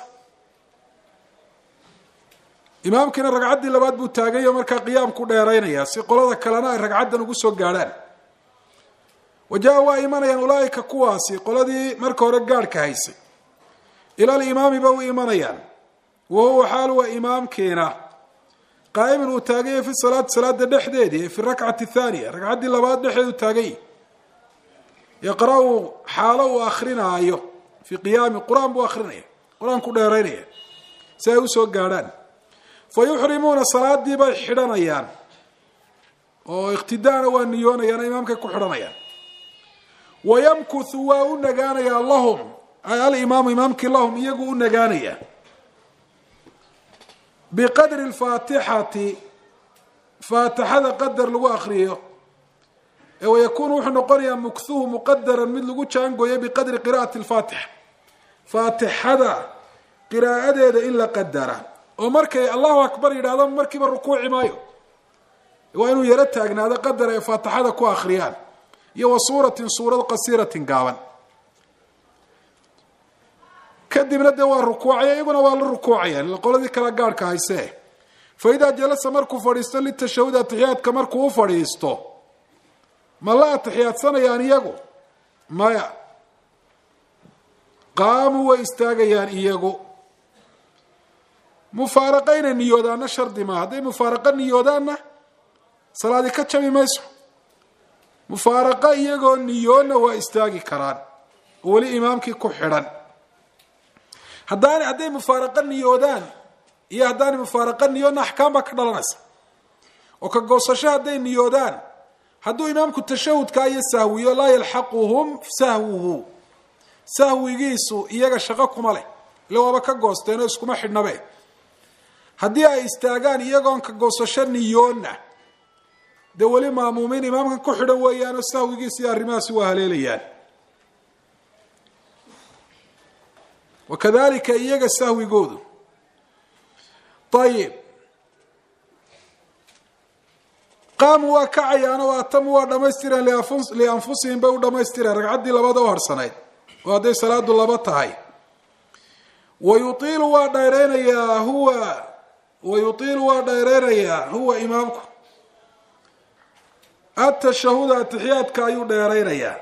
إمامكنا رقعدي لباد بو تاغي marka qiyaamku dheeraynaya si qolada kalena ay raqcadan ugu soo gaaraan wajaa waa imanayaan ulaayka kuwaasi qoladii marka hore gaarka haysay ila imaam ba u imanayaan woo xaal waa imaamkeena qaa'iman uu taagay fi salaada dhexdeedii fi rak'ati thaniya raqcadii labaad dhexeedu taagay yaqra'u xaalo uu akhrinayo fi qiyaam quraan buu akhrinaya quraan ku dheeraynaya si ay u soo gaaraan فيحرمون صلاة دي باي حرانيان او اقتداء ونيونيان امامك كحرانيان ويمكث ونغانيا اللهم اي الامام امامك اللهم يغو نغانيا بقدر الفاتحة فاتحة قدر لو اخريه ويكون وحنا قريا مكثوه مقدرا من لو جانغو بقدر قراءة الفاتحة فاتحة قراءة الا قدره ومركي الله أكبر يرادا مركي بالركوع مايو وإنه يرتاقنا هذا قدر يفاتح كو آخريان يو صورة قصيرة قاوان كدي من الدواء الركوعية يقولون وال الركوعية لقول ذي كلا قارك هايسيه فإذا جلس مركو فريستو للتشهد التحيات كمركو فريستو ما لا تحيات سنة يعني يقو ما قاموا ويستاقيان يعني يقو مفارقين نيودانا شرط ما هذي مفارقة نيودانا صلاة كتشمي ميسو مفارقة يقول نيونا واستاقي كران ولي إمامك كحران هذي مفارقة نيودان يا هذاني مفارقة نيونا أحكام كدلناس وكقوصشة هذي نيودان هذو إمامك التشهد كاي سهوي لا يلحقهم سهوه سهوي يقيسوا إياك شقاكم عليه لو أبا كقوصتين يسكم أحد نبي haddii ay istaagaan iyagoon ka goosasho niyoona de wali maamuumiin imaamkan ku xidhan weeyaan sahwigiisa iyo arrimahaasi waa haleelayaan wakadalika iyaga sahwigoodu ayib qaamu waa kacayaano waa tamu waa dhammaystireen lianfusihim bay u dhammaystireen ragcaddii labada u harsanayd oo hadday salaadu laba tahay wayutiilu waa dheereynayaa huwa ويطيل وديريريا هو إمامكم التشهد التحيات كايو ديريريا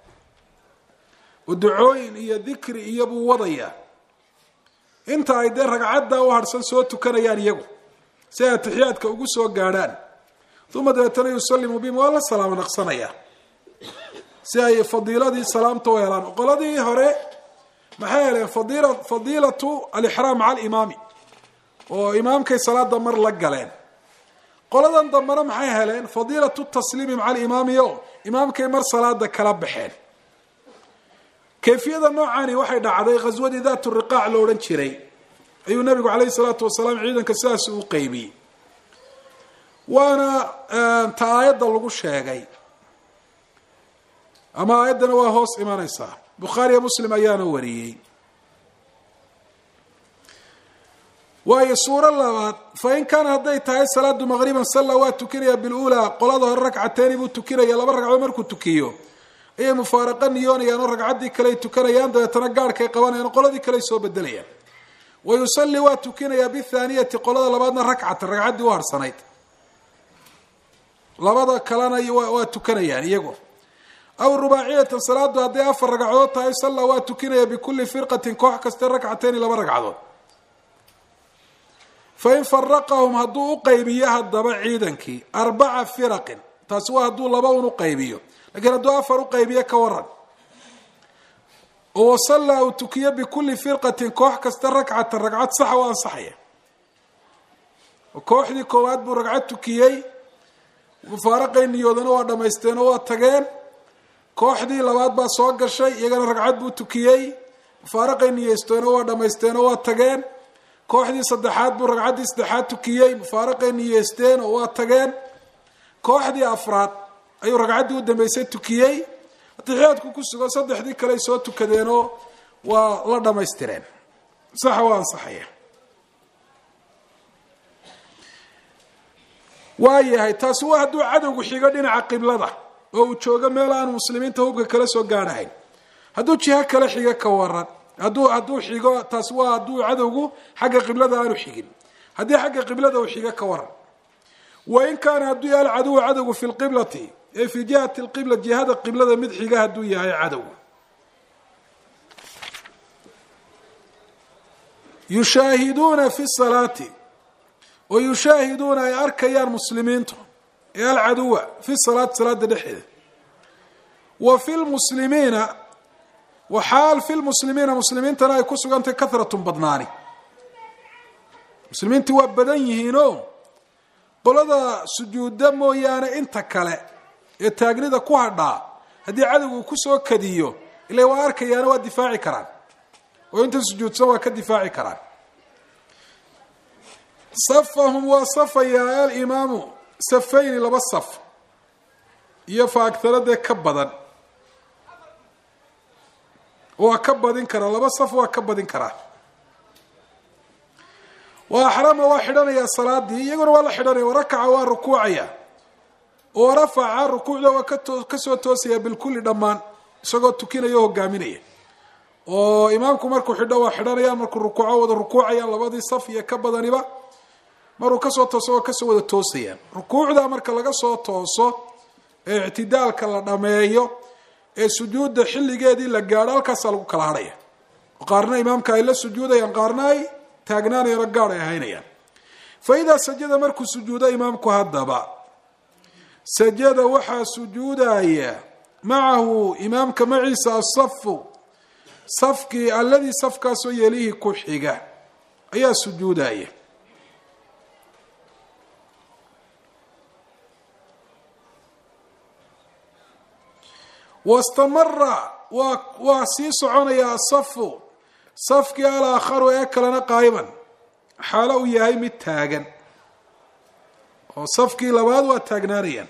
ودعوين إيا ذكر إيا بو وضيا انت عيدين رقعدا وهرسان سوتو كان يعني يقو سيها التحيات كاوغو سوى قاران ثم ديتنا يسلم بهم والله السلام نقصنا إياه سيها فضيلة دي سلام طويلان وقال دي هوري محايا فضيلة الإحرام على الإمامي oo imaamkay salaada mar la galeen qoladan dambana maxay heleen fadiilatu tasliimi maca alimaami o imaamkay mar salaada kala baxeen. kayfiyada noocaani waxay dhacday ghaswadii daat riqaac lo odhan jiray ayuu nabigu calayhi salaatu wasalaam ciidanka sidaas u qeybiyey, waana ta aayadda lagu sheegay ama aayaddana waa hoos imanaysaa. bukhaariya muslim ayaana wariyey. waayo suuro labaad fain kaana hadday tahay salaadu maqriban salla waa tukinaya bilulaa qolada hore ragcateeni buu tukinaya, laba ragcadood markuu tukiyo ayay mufaaraqa niyoonayaan oo ragcaddii kaley tukanayaan, dabeetana gaarhkay qabanayaan oo qoladii kaley soo bedelayaan. wa yusalli waa tukinayaa bithaaniyati qolada labaadna ragcatan ragcaddii u harsanayd, labada kalena waa tukanayaan iyagu. aw rubaaciyatan salaadu hadday 4 ragcadood tahay salla waa tukinaya bikulli firqatin koox kaste ragcateeni laba ragcadood. fain faraqahum hadduu u qaybiyo haddaba ciidankii 4 firaqin, taasi waa hadduu laba un u qaybiyo, lakiin hadduu 4 u qaybiyo ka waran. oo wasalla uu tukiyo bikulli firqatin koox kasta ragcatan ragcad saxa waa ansaxaya. oo kooxdii koowaad buu ragcad tukiyey, mufaaraqay niyoodana waa dhamaysteen oo waa tageen. kooxdii labaad baa soo gashay, iyagana ragcad buu tukiyey, mufaaraqay niyeysteeno waa dhamaysteen oo waa tageen. kooxdii saddexaad buu ragcaddii saddexaad tukiyey, mufaaraqay niyeysteen oo waa tageen. kooxdii afraad ayuu ragcaddii u dambeysay tukiyey, atixiyaadku ku sugo, saddexdii kaley soo tukadeenoo waa la dhamaystireen, saxa waa ansaxaya. waayahay taasi waa hadduu cadowgu xigo dhinaca qiblada oo uu joogo meel aanu muslimiinta hubka kala soo gaadhahayn. hadduu jiho kale xigo ka waran, hadduu xigo taasi waa hadduu cadowgu xagga qiblada aanu xigin. haddii xagga qiblada uu xigo ka waran. wain kaana hadduu yahay alcaduwu cadowgu fi lqiblati ee fii jihati lqibla jihada qiblada mid xiga hadduu yahay cadowgu. yushaahiduuna fi salaati oo yushaahiduuna ay arkayaan muslimiintu ee alcaduwa fi salaati salaada dhexeeda. wa fi lmuslimiina waxaal fi lmuslimiina muslimiintana ay ku sugantay kahratun badnaani. muslimiintii waa badan yihiinoo qolada sujuuda mooyaane inta kale ee taagnida ku hadhaa haddii cadowgu kusoo kadiyo ila waa arkayaana waa difaaci karaan, oo inta sujuudsan waa ka difaaci karaan. safahum waa safayaa alimaamu safayni 2 saf iyo faagtaradee ka badan, waa ka badin karaa 2 saf waa ka badin karaa. waa axrama waa xidhanayaa salaadii, iyaguna waa la xidhanaya. warakaca waa rukuucaya, oo rafaca rukuucda waa kasoo toosaya bilkulli dhammaan isagoo tukinaya oo hogaaminaya. oo imaamku markuu xidho waa xidhanayaan, markuu rukuuco wada rukuucayaan labadii saf iyo ka badaniba. maruu kasoo tooso waa kasoo wada toosayaan. rukuucda marka laga soo tooso ee ictidaalka la dhameeyo ee sujuudda xilligeedii la gaadho halkaasaa lagu kala hadhaya. oo qaarna imaamka ay la sujuudayaan, qaarna ay taagnaanayano gaadh ay ahaynayaan. fa idaa sajada markuu sujuudo imaamku haddaba sajada waxaa sujuudaya macahu imaamka maciisa asafu safkii alladii safkaasoo yelihi ku xiga ayaa sujuudaya. wastamara waa sii soconaya asafu safkii alaakharu ee kalena qaa'iman xaalo uu yahay mid taagan, oo safkii labaad waa taagnaanayaan.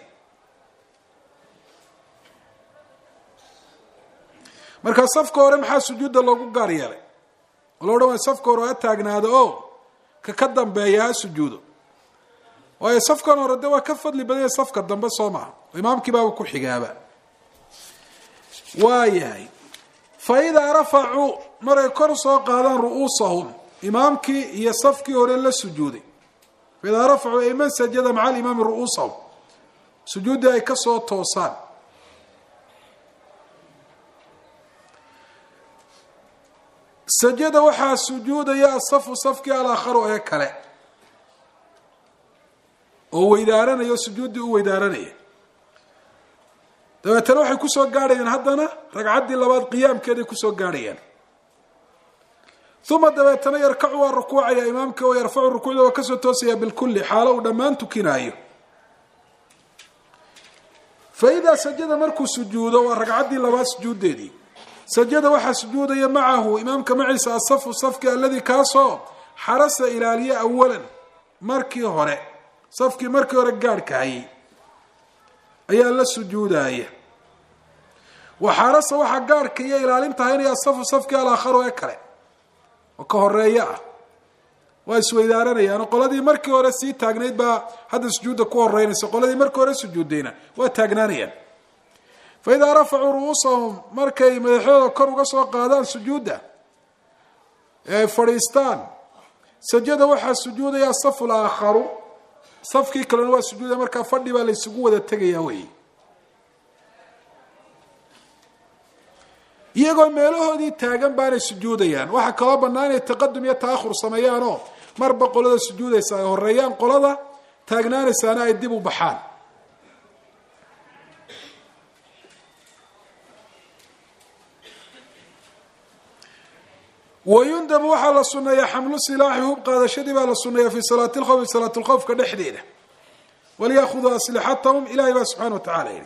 markaa safka hore maxaa sujuudda loogu gaar yeelay? oo loo dhan waay safka hore ha taagnaado oo ka dambeeya ha sujuudo, waayo safkan hore de waa ka fadli badanya safka dambe soo maha, imaamkii baaba ku xigaaba. waayahay fa idaa rafacuu maray kor soo qaadaan ru'uusahum imaamkii iyo safkii hore la sujuuday. fa idaa rafacuu ay man sajada maca alimaami ru'uusahum sujuuddii ay ka soo toosaan. sajada waxaa sujuudaya asafu safkii alaakharu ee kale oo weydaaranaya oo sujuuddii u weydaaranaya. dabeetana waxay kusoo gaadhayaan haddana ragcaddii labaad qiyaamkeeday kusoo gaadhayaan. uma dabeetana yarkacu waa rukuucaya imaamka oo yarfacu rukuucda waa kasoo toosaya bilkulli xaalo uu dhammaan tukinaayo فإذا سجد مركو سجوده ورقعدي لبا سجوديدي سجد وحا سجوديا معه إمامك معيسى الصف الصفك الذي كاسو حرس إلالية أولا مركي هوري صفكي مركي هوري قاركاي أي الله سجوداي وحرس وحا قاركاي إلالي انتهيني الصف الصفك الآخر ويكري وكهوريا واسويدارنيا أنا قولدي مركي هوري سي تاغنيد با هذا سجود كهورينيس قولدي مركي هوري سجودينا وتاغنانيا فإذا رفعوا رؤوسهم مركي مدحوده كور uga soo qaadaan sujuuda فريستان سجد وحا سجوديا الصف الآخر صفكي كلنا waa sujuuda marka fadhi baa la isugu wada tagaya way iyagoo meelahoodii taagan baan sujuudayaan waxa kala banaanay taqaddum iyo taakhur sameeyaan marba qolada sujuudaysa ay horeeyaan qolada taagnaanaysaana ay dib u baxaan ويندب وحل السنة حمل سلاحه بقى شديد على السنة في صلاة الخوف صلاة الخوف كدحديده وليأخذوا أسلحتهم إلى سبحانه وتعالى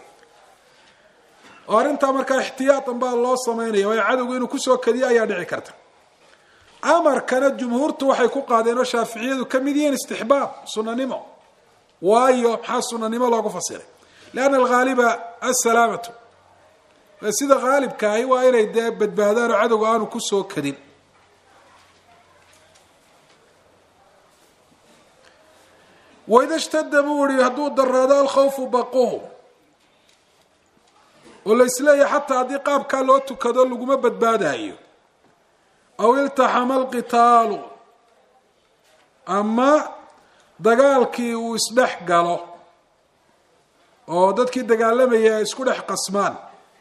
وأنت أمرك احتياطا بقى الله صميني ويعادوا إنه كسوا كذي أي داعي كرت أمر كانت جمهورته وحيكون قاعدين وشافعية وكمدين استحباب سنة نمو وأيوب حاس سنة نمو لا قفصيله لأن الغالب السلامة بس إذا غالب كاي وإلى يداب بدبادار عدو أنه كسوا كذي وإذا اشتد بوري هدود الرادة الخوف بقوه وليس لا حتى هذه قاب كالوتو كذل لقمة بدبادة أو التحم القتال أما دقالكي ويسبح قالوا أو دادكي دقال لما يسكولح قسمان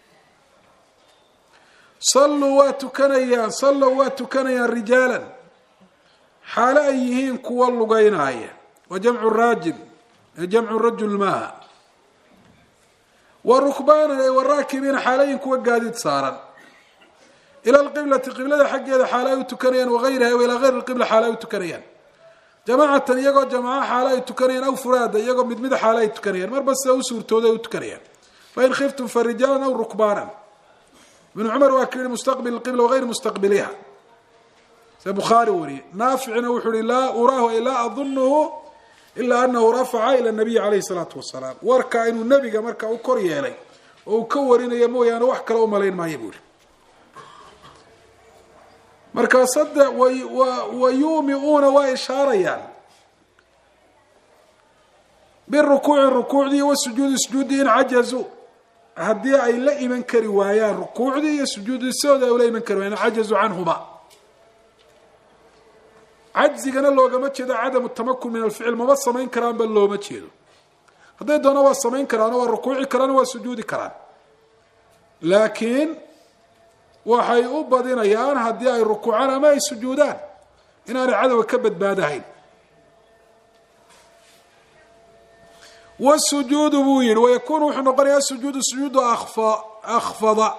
صلوا واتكنيا رجالا حال أيهين كوالو قينايا وجمع الراجل جمع الرجل ماء والركبان والراكبين حالين كوا قاعد صارا إلى القبلة قبلة حق حالاي تكريان وغيرها وإلى غير القبلة حالاي تكريان جماعة يقو جماعة حالاي تكريان أو فرادة يقو مدمد حالاي تكريان مر بس أو سورتو تكريان فإن خفتم فرجالا أو ركبانا من عمر واكل مستقبل القبلة وغير مستقبلها سبخاري وري نافع وحري لا أراه إلا أظنه إلا أنه رفع إلى النبي عليه الصلاة والسلام وركع إنه النبي مركع وكري إليه وكورين يمو يعني وحكى لهم ملايين ما يقول مركع صدق ويومئون وإشارة يعني بالركوع دي والسجود إن عجزوا هدي أي لا من كروايان ركوع دي السجود السوداء ولا من كروايان عجزوا عنهما عجزنا لو ما جدا عدم التمكن من الفعل ما سمين كران بل لو ما جيدو هذا دونا وا سمين كران وا ركوعي كران وا سجودي كران لكن waxay u badinayaan hadii ay rukuucaan ama ay sujuudaan inaan cadaw ka badbaadahayn والسجود بوين ويكون وحنقري السجود سجود أخفض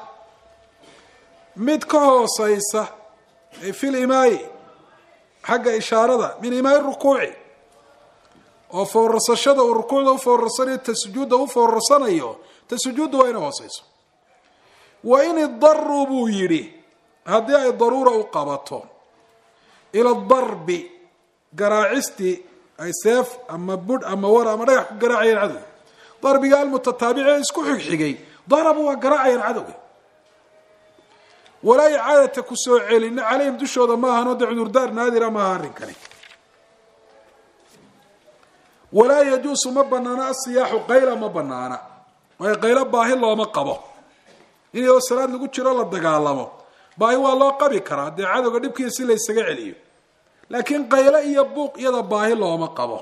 متكه صيصة في الإماء حق إشارة من إماء الركوع وفرص الشدة والركوع وفرصني التسجود وفرصني تسجود وين وصيص وإن الضر بويري هذه الضرورة وقبطه إلى الضرب قراعستي أي سيف أما بود أما ورا أما ريح قراعي العدو ضرب قال متتابعين اسكو حقي ضربوا قراعي العدو ولا إعادة كسوع إن عليهم دشوا ما هندع نردار نادر ما هارين كني ولا يجوز مبنانا الصياح قيل مبنانا وقيل باهي الله مقبه إن الصلاة نقول شر الله دقالمه باهي والله قبي كرا دي عدو قد يبكي سيل يسقع عليه لكن قيل يبوق يدا باهي الله مقبه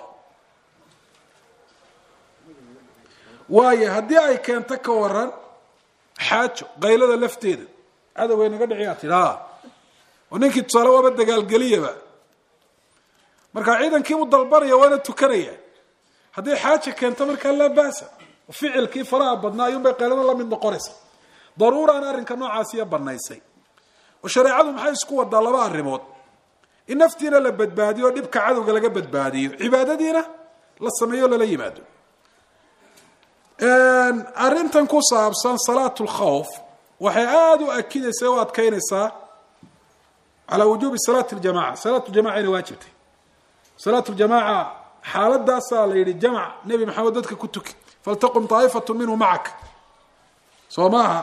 واي هدي أي كان تكورن حاج قيل هذا لفتيد هذا وين قد عياتي لا ونينك تصالوا بدك القلية بقى مركا عيدا كيف الضلبرية وانا تكرية هذه حاجة كانت مركا لا بأس وفعل كيف رأى بدنا يوم بقى الله من بقرص ضرورة أنا أرنك نوع عاسية برنايسي وشريعتهم حيث قوة ضلباء الريموت إن نفتينا لبد بادي ونبكى عدو قلقى بد بادي عبادة دينا لا السمية ولا لا يمادو arrintan ku saabsan salaatu lkhawf waxay aada u akidaysaa u adkeynaysaa calaa wujuubi salaati ljamaca. salaatu ljamaca inay waajibtay. salaatu ljamaca xaaladaasaa la yidhi jamac nebi maxamed dadka ku tuki, faltaqum taa'ifatu minhu macaka, soo maaha?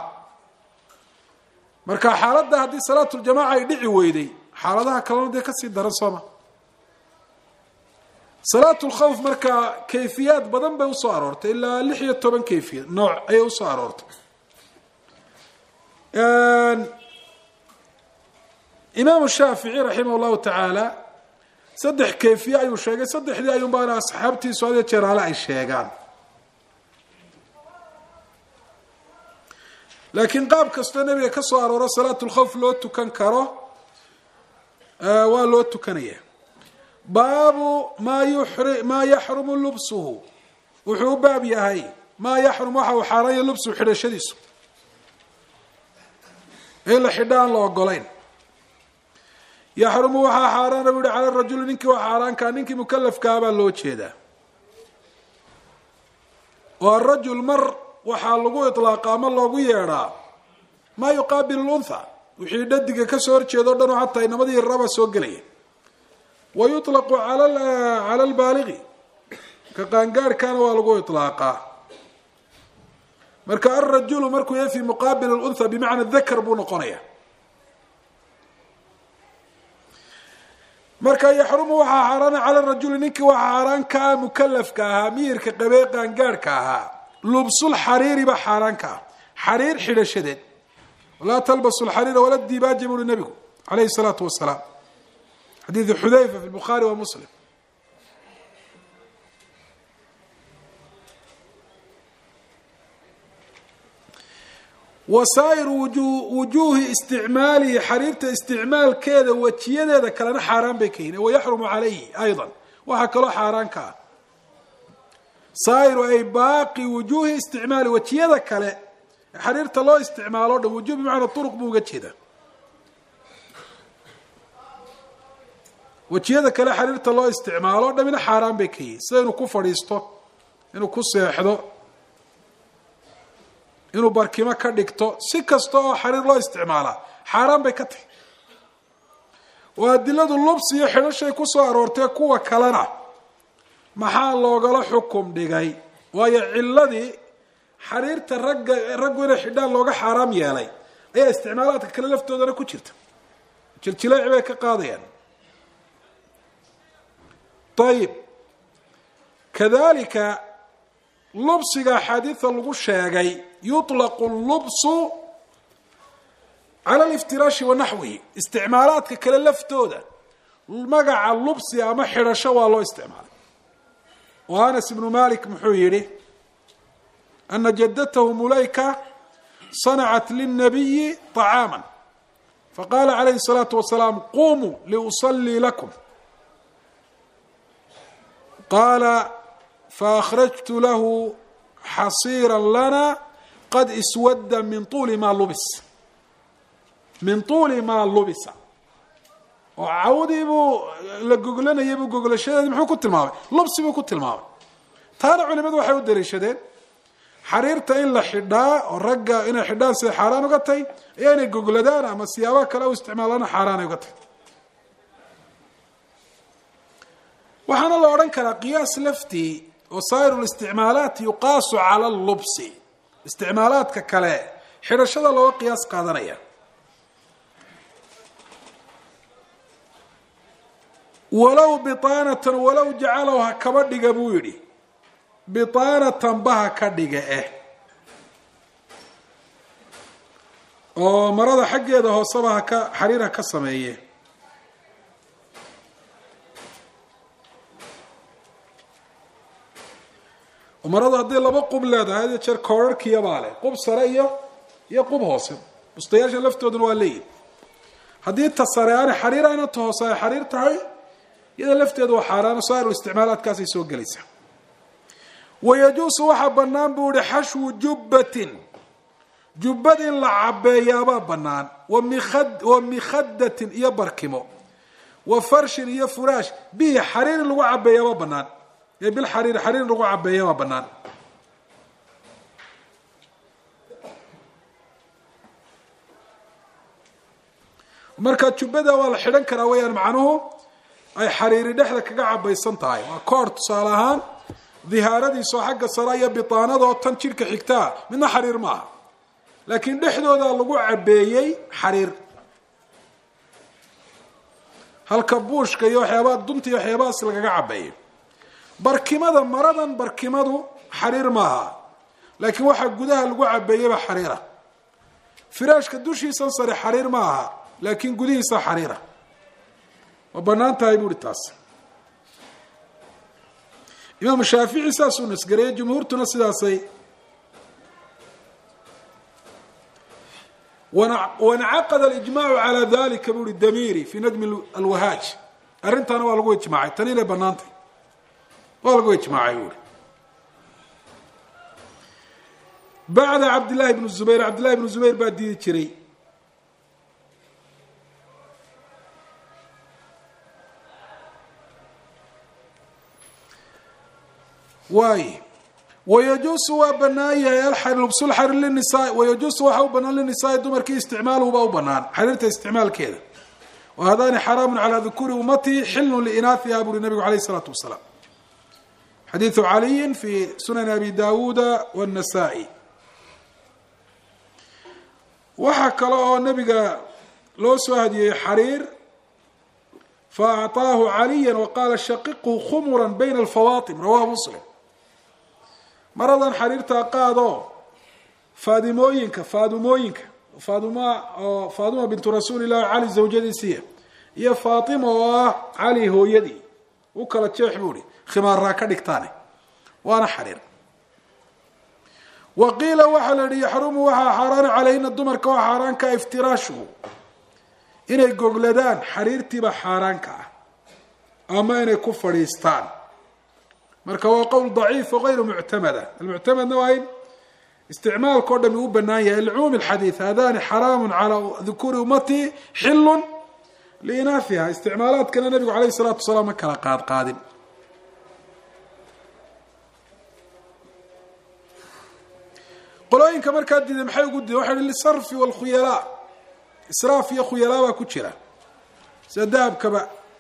marka xaaladda haddii salaatu ljamaca ay dhici weyday, xaaladaha kalena dee kasii daran sooma. salaatu lkhawf marka kayfiyaad badan bay usoo aroortay, ilaa 16 kayfiyad nooc ayay usoo aroortay. imaamu shaafici raximah llahu tacaala 3 kayfiye ayuu sheegay. 3dii ayuunbaana asxaabtiisu had iyo jeer hale ay sheegaan. laakiin qaab kastoo nebiga ka soo arooro salaatu lkhawf loo tukan karo waa loo tukanaya. baabu maa yaxrumu lubsuhu, wuxuu u baab yahay maa yaxrum waxa uu xaaraanya lubsuhu xidhashadiisu, in la xidha aan la ogolayn. yaxrumu waxaa xaaraana bu yihi cala rajuli ninkii waa xaaraankaa, ninkii mukalafkaa baa loo jeedaa. oo arajul mar waxaa lagu iطlaaqa ama loogu yeedhaa maa yuqaabil luntha, wixii dhadiga kasoo horjeeda o dhan oo hataa inamadii raba soo gelaya. wa yuطlaqu cala albaaligi, ka qaangaarhkaana waa lagu iطlaaqaa. marka alrajulu markuu yahay fi muqaabil luntha bimacna dakar buu noqonaya. marka yaxrumu waxaa xaaraana cala rajuli ninkii waxaa xaaraankaa mukalafka ahaa, miyirka qabee qaangaarhka ahaa, lubsulxariiri baa xaaraanka ah, xariir xidhashadeed. laa talbasu lxariira wala dibaaja buri nabigu calayhi salaatu wasalaam, xadiidu xudayfa fi lbukhaari wa muslim. wasaa'iru wujuuhi isticmaalihi, xariirta isticmaalkeeda wajiyadeeda kalena xaaraan bay ka yihin. wayaxrumu calayhi ayضa, waxaa kaloo xaaraanka ah saa'iru ay baaqi wujuuhi isticmaali, wajiyada kale xariirta loo isticmaalo o dhan, wujuh bimacna turuq buu uga jeedaa. wajiyada kale xariirta loo isticmaalo o dhamina xaaraan bay ka yihin, sida inuu ku fadhiisto, inuu ku seexdo, inuu barkimo ka dhigto, si kasta oo xariir loo isticmaalaa xaaraan bay ka tahay. oo adiladu lubs iyo xidhashay ku soo aroortee kuwa kalena maxaa loogala xukum dhigay? waayo ciladii xariirta raggu inay xidhaan looga xaaraam yeelay ayaa isticmaalaadka kale laftoodana ku jirta. jiljileeci bay ka qaadayaan. ayib, kadalika lubsiga axaadiida lagu sheegay yuطlaqu lubsu cala aliftiraashi wa naxwihi, isticmaalaadka kale laftooda magaca lubsi ama xidhasho waa loo isticmaalay. oo anas ibnu malik muxuu yihi ana jadatahu mulayka صanacat lلnabiyi طacaama faqala calayhi الsalaaةu wasalaam qumuu liusalii lakum, qaala faأkhrajtu lahu xasiira lana qad iswada min tuuli maa lubis, min tuuli maa lubisa. oo cawdii buu la goglanayay buu goglashadeedi muxuu ku tilmaamay? lubsi buu ku tilmaamay. taana culimadu waxay u daliishadeen xariirta in la xidhaa oo ragga inay xidhaan siday xaaraan uga tahay, iyo inay gogladaan ama siyaabaha kale u isticmaalana xaaraanay uga tahay. waxaana la odhan karaa qiyaas laftii oo saa'iru listicmaalaat yuqaasu cala allubsi, isticmaalaadka kale xidhashada looga qiyaas qaadanaya. walow biطaanatan walow jacalow ha kaba dhiga buu yidhi, biطaanatan baha ka dhiga oo marada xaggeeda hooseba xariir ha ka sameeye. maradu hadday 2 qub leedahay had iyo jeer koorarkiyabaa leh, qub sare iyo qub hoose. bustayaasha laftooduna waa leeyihin. haddii ta sare aanay xariir ayna ta hoose ay xariir tahay, iyada lafteedu waa xaaraano, saa'iru isticmaalaadkaasay soo gelaysaa. wayajuusu waxaa bannaan buu ihi xashwu jubbatin, jubbad in la cabeeyaabaa bannaan, wa mikhadatin iyo barkimo, wa farshin iyo furaash, bihi xariir in lagu cabeeyaabaa bannaan, bilxariir xariir in lagu cabeeya waa bannaan. marka jubbada waa la xidhan karaa weeyaan macnuhu ay xariiri dhexda kaga cabaysan tahay waa koor tusaale ahaan dihaaradiisoo xagga sare iyo bitaanadoo tan jidhka xigtaa midna xariir maaha laakiin dhexdooda lagu cabeeyey xariir halka buushka iyo waxyaabaha dunta iyo waxyaabahaas lagaga cabeeyey barkimada maradan barkimadu xariir maaha laakiin waxaa gudaha lagu cabeeyeyba xariira firaashka dushiisan sare xariir ma aha laakiin gudihiisa xariira waa banaan tahay buuri taas imaam shaafici saasuu nasgareeyey jumhuurtuna sidaasay wanacaqada alijmaacu calaa dalika buuri damiri fi nadmi alwahaaj arrintaana waa lagu ijmaacay tan inay banaantay waa lagu ijmaacay buuri bacda cabdillahi bni zubayr cabdillahi bni zubayr baa diidi jiray waay wayajuusu waa banaan yahay lubsulxarir linisaa wayajuusu waxa u banaan linisaai dumarkii isticmaaluhu baa u banaan xariirta isticmaalkeeda wahadani xaraamun calaa dukuri ummatihi xilun liinaathiha buri nabigu alayh isalaatu wasalaam xadiidu caliyin fi sunani abi dawuuda wاnnasaa-i waxaa kale oo nabiga loo soo hadiyey xariir faacطaahu caliya waqaala shaqiqhu khumura bayna alfawaatim rawahu muslim maradan xariirtaa qaadoo faadumooyinka faaduma bintu rasuuli llahi cali zawjadiisiya iyo faatima oo ah cali hooyadii u kala jeex buuhi khimaaraa ka dhigtaane waana xariir wa qiila waxaa la yihi yaxrumu waxaa xaaraana calayhina dumarka oo xaaraanka iftiraashuhu inay gogladaan xariirtiiba xaaraanka ah ama inay ku fadhiistaan marka waa qowl daciif o gayru muctamada almuctamadna waa in isticmaalka o dhami u banaan yahay licumuumi alxadiid hadani xaraamun calaa dukuri ummati xilun liinaafiha isticmaalaadkana nabigu alayh isalaatu wasalaam ma kala qaadqaadin qolooyinka markaa diiday maxay ugu diiday waxay hi lisarfi walkhuyalaa israaf iyo khuyalaa baa ku jira sida dahabkaba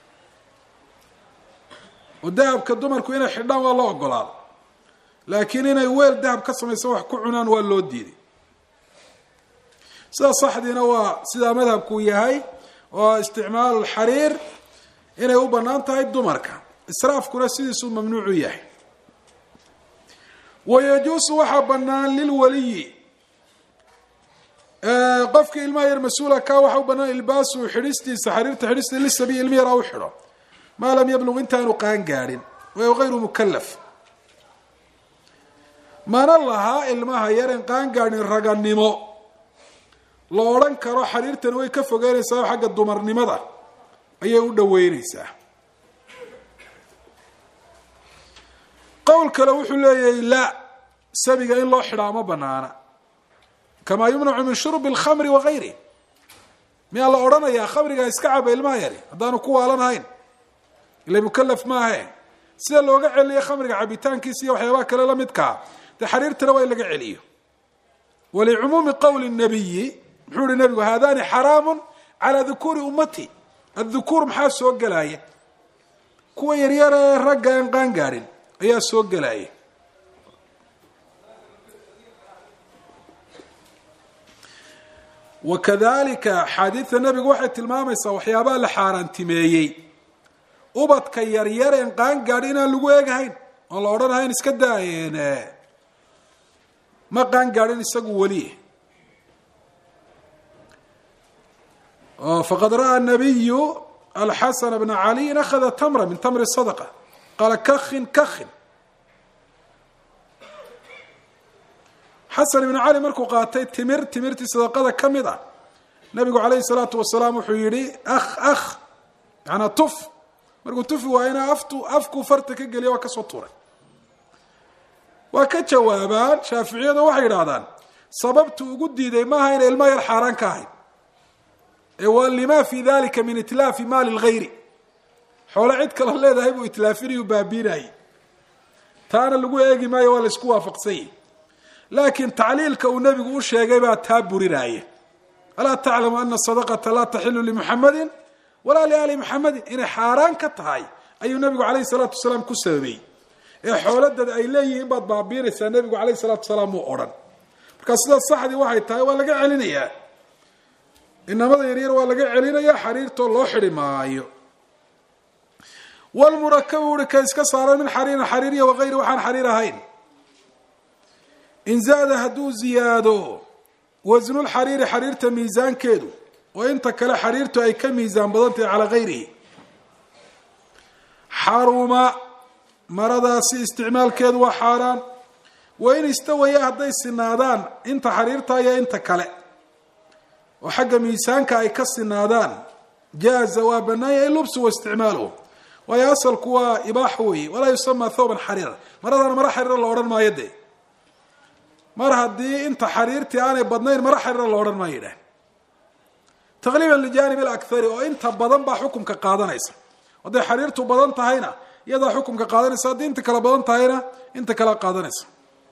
oo dahabka dumarku inay xidhaan waa loo ogolaado laakiin inay weel dahab ka samaysan wax ku cunaan waa loo diiday sida saxdiina waa sidaa madhabku yahay oo isticmaalu lxariir inay u banaan tahay dumarka israafkuna sidiisuu mamnuucu yahay wayajuusu waxaa banaan lilwaliyi qofka ilmaha yar mas-uula ka waxa u banaan ilbaasu xidhistiisa xariirta xidhista lisabiy ilmi yaraa u xidho maa lam yablug intaanu qaan gaadhin wayo gayru mukalaf mana lahaa ilmaha yar in qaan gaadhin raganimo la odhan karo xariirtani way ka fogeynaysaa oo xagga dumarnimada ayay u dhaweyneysaa qowl kale wuxuu leeyahay la sabiga in loo xidhaa ma banaana kamaa yumnacu min shurbi alkhamri wagayri miyaa la odhanayaa khamrigaa iska caba ilmaha yari haddaanu ku waalanahayn ila mukalaf maahe sida looga celiyo khamriga cabitaankiisa iyo waxyaabaha kale la midkaa dee xariirtana waa in laga celiyo walicumuumi qowli nabiyi muxuu ihi nabigu haadani xaraamun calaa dukuuri ummati addukuur maxaa soo gelaya kuwa yaryar ee ragga aan qaan gaadhin ayaa soo gelaya wakadalika axaadiidta nabigu waxay tilmaamaysaa waxyaabaha la xaaraantimeeyey ubadka yaryar een qaan gaadhi inaan lagu eegahayn oon la odhanahayn iska daayeen ma qaan gaadhin isagu weli faqad ra'aa nabiyu alxasana bna caliyin akhada tamra min tamri sadaqa qaala kahin xasan ibn cali markuu qaatay timirtii sadaqada ka mid ah nabigu calayhi salaatu wasalaam wuxuu yihi akh yanaa tuf markuu tufi waayena afkuu farta ka geliya waa kasoo tuuray waa ka jawaabaan shaaficiyadu waxay yidhahdaan sababtu ugu diiday maaha inay ilma yar xaaraan ka ahayd ee waa lima fi dalika min itlaafi maali lgayri xoole cid kale leedahay buu itlaafinayu baabiinayay taana lagu eegi maayo waa la isku waafaqsanyay laakiin tacliilka uu nebigu u sheegay baa taa burinaaye alaa taclamu ana sadaqata laa taxilu limuxamadin walaa liali muxamadin inay xaaraan ka tahay ayuu nabigu alayhi salaatu wasalaam ku sababay ee xooladada ay leeyihiin baad baabiinaysaa nabigu alayhi salaatu wasalaam muu odhan markaa sida saxdii waxay tahay waa laga celinayaa inamada yaryar waa laga celinayaa xariirtoo loo xidhi maayo walmurakabu uri ka iska saaran min xariirin xariiriya wagayri waxaan xariir ahayn in zaada hadduu ziyaado wasnulxariiri xariirta miisaankeedu oo inta kale xariirtu ay ka miisaan badan tahay calaa gayrihi xaruma maradaasi isticmaalkeedu waa xaaraan wa in istawaya hadday sinaadaan inta xariirta iyo inta kale oo xagga miisaanka ay ka sinaadaan jaaza waa banaanya in lubsu wa isticmaaluhu waayo asalku waa ibaax weeye walaa yusamaa thawban xariira maradana mara xariira la odhan maayo dee mar haddii inta xariirtii aanay badnayn mara xariira la odhan maayo yidhah taqliiban lijaanib alakhari oo inta badan baa xukunka qaadanaysa hadday xariirtu badan tahayna iyadaa xukunka qaadanaysa haddii inta kale badan tahayna inta kale qaadanaysa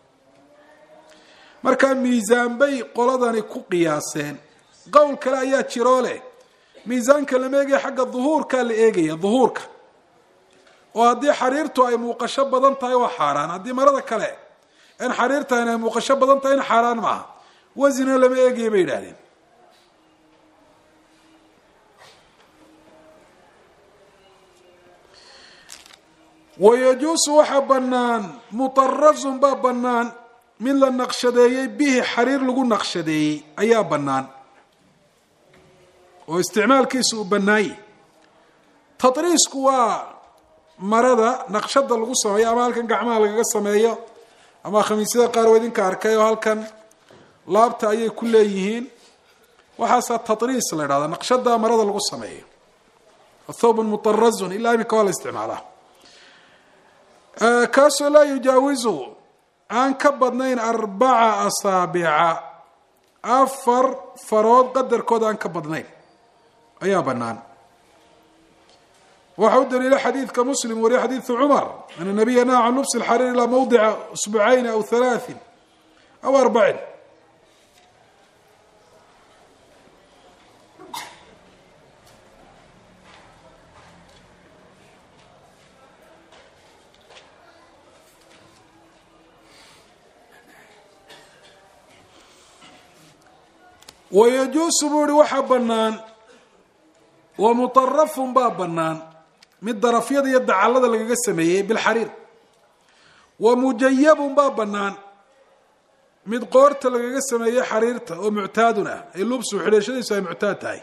markaa miisaan bay qoladani ku qiyaaseen qowl kale ayaa jiroo leh miisaanka lama eegaya xagga duhuurkaa la eegaya duhuurka oo haddii xariirtu ay muuqasho badan tahay waa xaaraan haddii marada kale in xariirtahayna ay muuqasho badan tahay in xaaraan maaha wasina lama eegaya bay yidhahdeen wayajuusu waxaa banaan mutarazun baa banaan mid la naqshadeeyey bihi xariir lagu naqshadeeyey ayaa banaan oo isticmaalkiisa uu banaanye tatriisku waa marada naqshada lagu sameeyo ama halkan gacmaha lagaga sameeyo ama khamiisyada qaar waa idinka arkay oo halkan laabta ayay ku leeyihiin waxaasaa tatriis la idhahda naqshada marada lagu sameeyo thawbun mutarazun ilaa imika waa la isticmaalaa kaasoo laa yujaawizu aan ka badnayn 4 asaabica 4 farood qadarkood aan ka badnayn ayaa banaan waxa u daliila xadiidka muslim wariya xadiidu cumar ana nabiya naha can lubsi lxariir ilaa mawdica usbucayn aw 3 aw 4 wayajuusu buu ihi waxaa banaan wa mutarafun baa banaan mid darafyada iyo dacallada lagaga sameeyey bilxariir wa mujayabun baa banaan mid qoorta lagaga sameeyey xariirta oo muctaadun ah ay lubsu xidhashadiisu ay muctaad tahay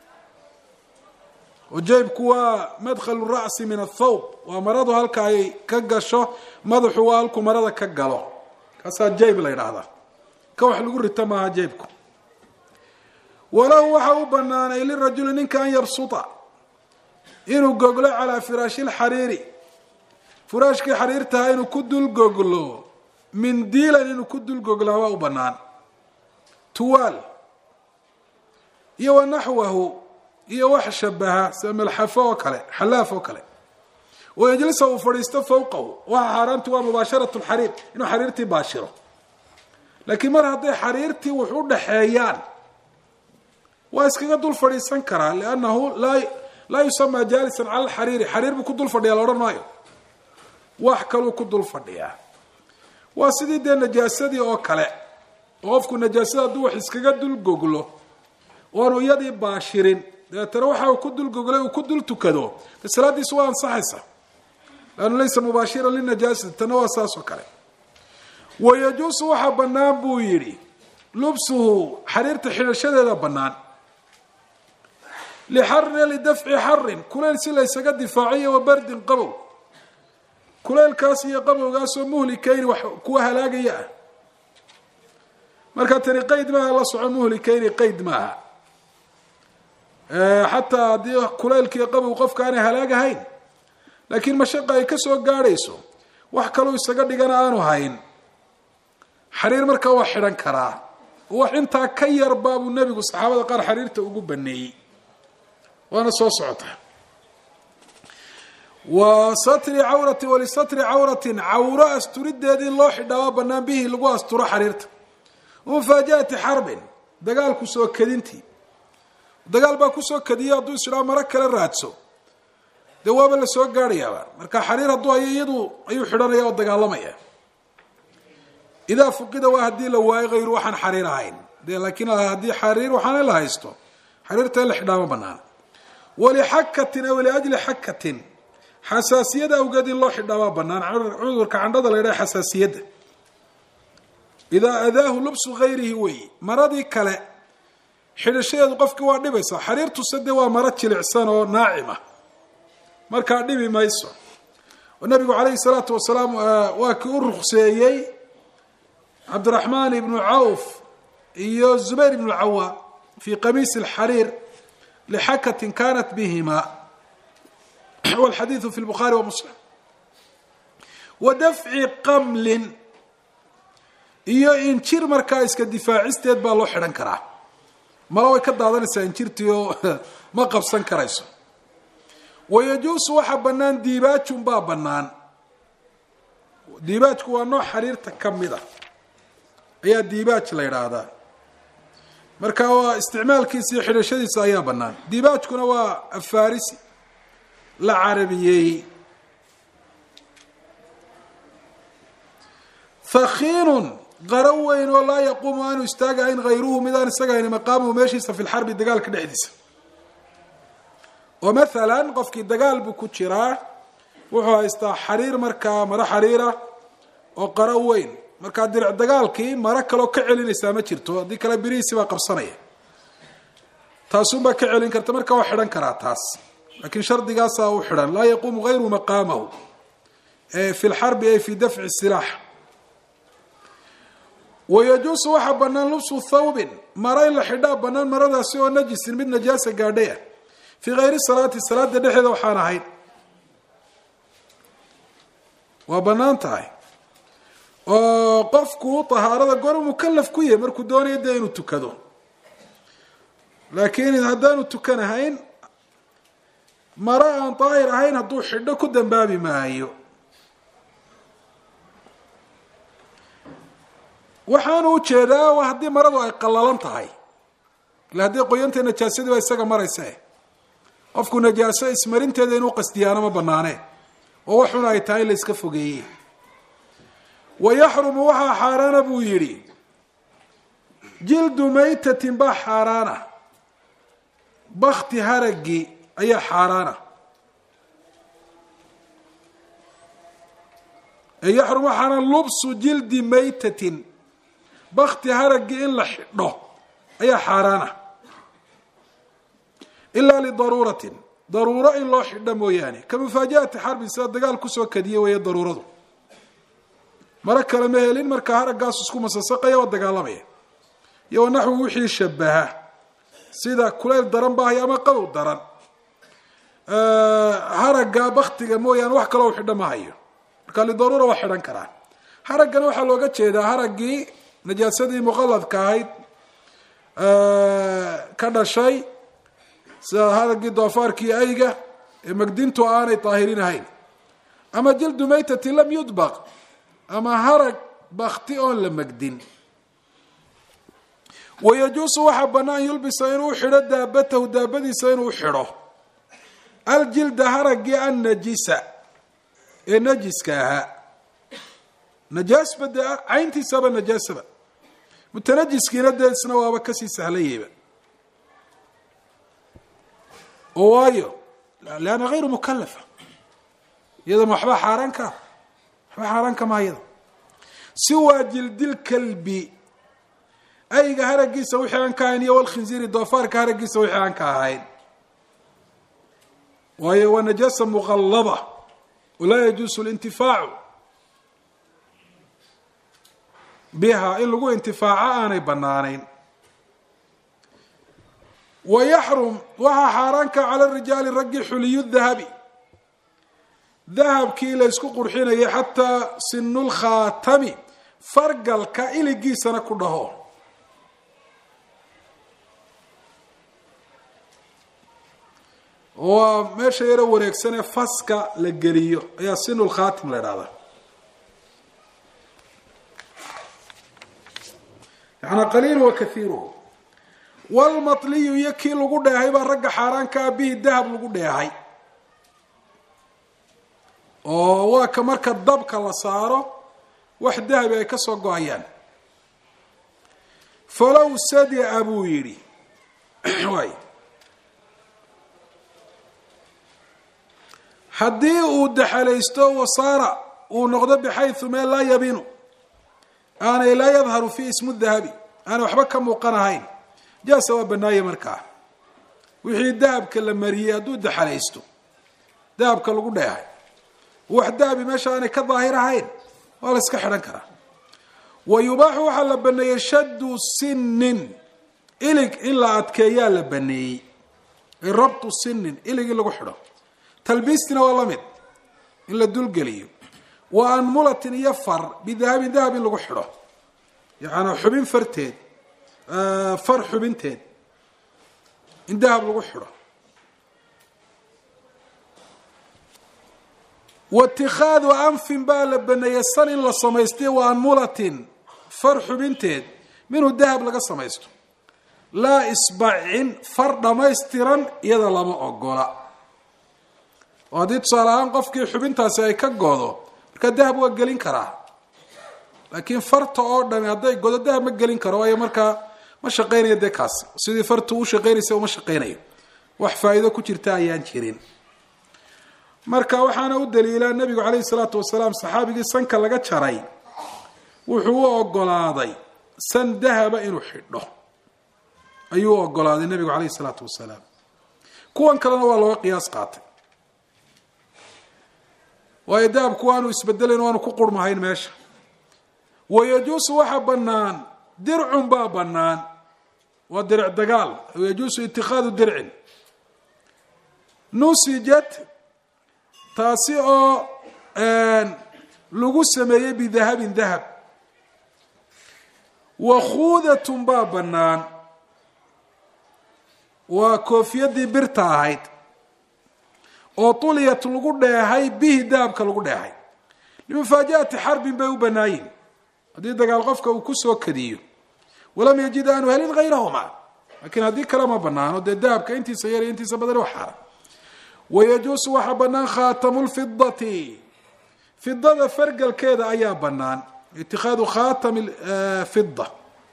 oo jaybku waa madkhalu ra'si min athawb waa maradu halka ay ka gasho madaxu waa halku marada ka galo kaasaa jayb la yidhaahdaa ka wax lagu rita maaha jaybku walahu waxa u banaanay lirajuli ninka an yabsuta inuu goglo calaa firaashi lxariiri furaashkii xariirtaha inuu ku dul goglo mindiilan inuu ku dul goglaa waa u banaan tuwaal iyo wa naxwahu iyo wax shabaha sida malxafo oo kale xalaaf oo kale wayajlisa uu fadhiisto fawqahu waxa xaaraantu waa mubaasharatu lxariir inuu xariirtii baashiro laakiin mar hadday xariirtii wax u dhaxeeyaan waa iskaga dul fadhiisan karaa liannahu laa yusamaa jaalisan cala alxariiri xariir buu ku dul fadhiyaa la odhan maayo wax kaluu ku dul fadhiyaa waa sidii dee najaasadii oo kale oo qofku najaasada hadduu wax iskaga dul goglo oanu iyadii baashirin dabeetana waxa uu ku dul goglay uu ku dul tukado de salaadiisu waa ansaxaysa laannu laysa mubaashiran linajaasati tana waa saas oo kale wayajuusu waxaa banaan buu yidhi lubsuhu xariirta xidhashadeeda banaan lixarin lidafci xarin kuleyl si laysaga difaaciyo wa bardin qabow kuleylkaas iyo qabowgaasoo muhlikayni wax kuwa halaagaya ah marka tani qayd maaha la soco muhlikayni qayd maaha xataa haddii kuleylkiiyo qabow qofka aanay halaagahayn laakiin mashaqa ay ka soo gaadhayso wax kaluu isaga dhigana aanu hayn xariir markaa waa xidhan karaa wax intaa ka yar baabuu nebigu saxaabada qaar xariirta ugu baneeyey waana soo socota wa satri cawrati walisatri cawratin cawro asturideedii loo xidhaa waa banaan bihi lagu asturo xariirta mufaajaati xarbin dagaalku soo kadintii dagaal baa kusoo kadiyay hadduu isdhaa maro kale raadso dee waaba la soo gaadhayaaba marka xariir hadduu hayo iyadu ayuu xidhanaya oo dagaalamaya idaa fuqida waa haddii la waayo hayru waxaan xariir ahayn dee laakiin haddii xariir waxaana la haysto xariirta in la xidhaa ma banaana walixakatin aw liajli xakatin xasaasiyada awgeed in loo xidhaa waa banaan cudurka candhada la yidhaha xasaasiyadda idaa adaahu lubsu hayrihi weyi maradii kale xidhashadeedu qofkii waa dhibaysa xariirtuse dee waa maro jilicsan oo naacima markaa dhibi mayso oo nabigu calayhi salaatu wasalaam waa kii u rukseeyey cabdiraxmaan ibnu cawf iyo zubayr ibnu lcawaam fii qamiisi alxariir lixakatin kanat bihima walxadiidu fi lbukhaari wa muslim wa dafci qamlin iyo injir markaa iska difaacisteed baa loo xidhan karaa mala way ka daadanaysaa injirtii oo ma qabsan karayso wayajuusu waxaa bannaan diibaajun baa bannaan diibaajku waa nooc xariirta ka mid a ayaa diibaaj la yidhaahdaa marka waa isticmaalkiisa iyo xidhashadiisa ayaa bannaan diibaajkuna waa afarisi la carabiyeeyey thakiinun qaro weyn oo laa yaquumu aanu istaagahayn hayruhu midaan isagahayn maqaamuhu meeshiisa fi lxarbi dagaalka dhexdiisa oo mathalan qofkii dagaal buu ku jiraa wuxuu haystaa xariir markaa maro xariira oo qaro weyn markaa diric dagaalkii maro kaloo ka celinaysaa ma jirto haddii kale birihiisi baa qabsanaya taasunbaa ka celin karta marka waa xidhan karaa taas laakiin shardigaasaa u xidhan laa yaquumu hayru maqaamahu fi lxarbi ay fi dafci silaax wayajuusu waxaa banaan lubsu thawbin maro in la xidhaa banaan maradaasi oo najisin mid najaasa gaadhaya fii hayri salaati salaada dhexeeda waxaan ahayn waa banaan tahay oo qofku tahaarada goor mukalaf ku yahay markuu doonayo dee inuu tukado laakiin haddaanu tukanahayn maro aan daahir ahayn hadduu xidho ku dambaabi maayo waxaanu ujeedaa haddii maradu ay qallalan tahay ila haddii qoyanta najaasadii baa isaga maraysa qofku najaaso ismarinteeda inuu qasdiyaano ma banaaneen oo waxuna ay tahay in la iska fogeeyey wayaxrumu waxaa xaaraana buu yidhi jildu maytatin baa xaaraana bakti haragii ayaa xaaraana yaxrumu waxaana lubsu jildi maytatin bakti haragii in la xidho ayaa xaaraana ilaa lidaruuratin daruuro in loo xidho mooyaane ka mufaajaati xarbin sida dagaal kusoo kadiye weeye daruuradu maro kale ma helin markaa haraggaas isku masasaqaya oo dagaalamaya iyo naxwi wixii shabaha sida kuleyl daran baahay ama qabow daran haragga baktiga mooyaane wax kaloo u xidho ma hayo marka lidaruura waa xidhan karaa haraggana waxaa looga jeedaa haraggii najaasadii muqaladka ahayd ka dhashay sida haraggii doofaarkii ayga ee magdintu aanay daahirin ahayn ama jildu maytati lam yudbaq ama harag bakti oon la magdin wayajuusu waxaa banaan yulbisa inuu xidho daabatahu daabadiisa inuu xidho aljilda haraggii annajisa ee najiska ahaa najaasba dee cayntiisaba najaasaba mutanajiskiina dee isna waaba kasii sahlayeyba oo waayo leanna hayru mukalafa iyadana waxba xaaraan ka waxba xaaraan kama iyada siwaa jildil kalbi ayga haraggiisa wixii aan ka ahayn iyo walkhinziiri doofaarka haraggiisa wixii aan ka ahayn waayo waa najaasa muqallaba walaa yajuusu lintifaacu biha in lagu intifaaco aanay banaanayn wayaxrum waxaa xaaraanka cala rijaali raggi xuliyu dahabi dahabkii la ysku qurxinayay xataa sinu lkhaatami fargalka iligiisana ku dhaho waa meesha yaro wareegsanee faska la geliyo ayaa sinu lkhaatim la idhahdaa yaani qaliil wa kathiiruhu walmatliyu iyo kii lagu dheehay baa ragga xaaraankaa bihi dahab lagu dheehay oo waa ka marka dabka la saaro wax dahabi ay ka soo go-ayaan. falow sadia buu yidhi waay haddii uu daxalaysto wasaara uu noqdo bixaysu meel laa yabinu aanay laa yadharu fii ismu dahabi aanay waxba ka muuqanahayn jaasa waa banaaye markaa wixii dahabka la mariyey hadduu daxalaysto dahabka lagu dheehay wax dahabi meesha aanay ka daahir ahayn waa la iska xidhan karaa. wa yubaaxu waxaa la baneeyey shaddu sinin ilig in la adkeeyaa la baneeyey rabtu sinin ilig in lagu xidho. talbiistina waa la mid in la dulgeliyo. wa anmulatin iyo far bidahabin dahab in lagu xidho yaani xubin farteed far xubinteed in dahab lagu xidho. waاtikhaadu anfin baa la baneeyey san in la samaystay wa anmulatin far xubinteed minhu dahab laga samaysto. laa isbacin far dhamaystiran iyada lama ogola oo haddii tusaale ahaan qofkii xubintaasi ay ka godo markaa dahab waa gelin karaa laakiin farta oo dhami hadday godo dahab ma gelin karo waayo markaa ma shaqaynayo dee kaasi sidii fartu u shaqaynaysa uma shaqaynayo wax faa'iido ku jirta ayaan jirin. marka waxaana u daliilaa nabigu calayhi salaatu wasalaam saxaabigii sanka laga jaray wuxuu u ogolaaday san dahaba inuu xidho ayuu ogolaaday nabigu calayhi salaatu wasalaam. kuwan kalena waa looga qiyaas qaatay waayo dahabku waanu isbedelayn waanu ku qurmahayn meesha. wayajuusu waxa banaan dircun baa banaan waa dirc dagaal yajuusu itikhaadu dircin nusijat taasi oo lagu sameeyey bidahabin dahab. wakhuudatun baa banaan waa koofiyadii birta ahayd oo tuliyat lagu dheehay bihi dahabka lagu dheehay limufaajaati xarbin bay u banaayin haddii dagaal qofka uu kusoo kadiyo walam yajid aanu helin hayrahuma laakiin haddii kale ma banaano dee dahabka intiisa yar iyo intiisa badan waa xaram. wayajuusu waxaa banaan khaatamu lfidati fidada fargalkeeda ayaa banaan itikhaadu khaatami fida.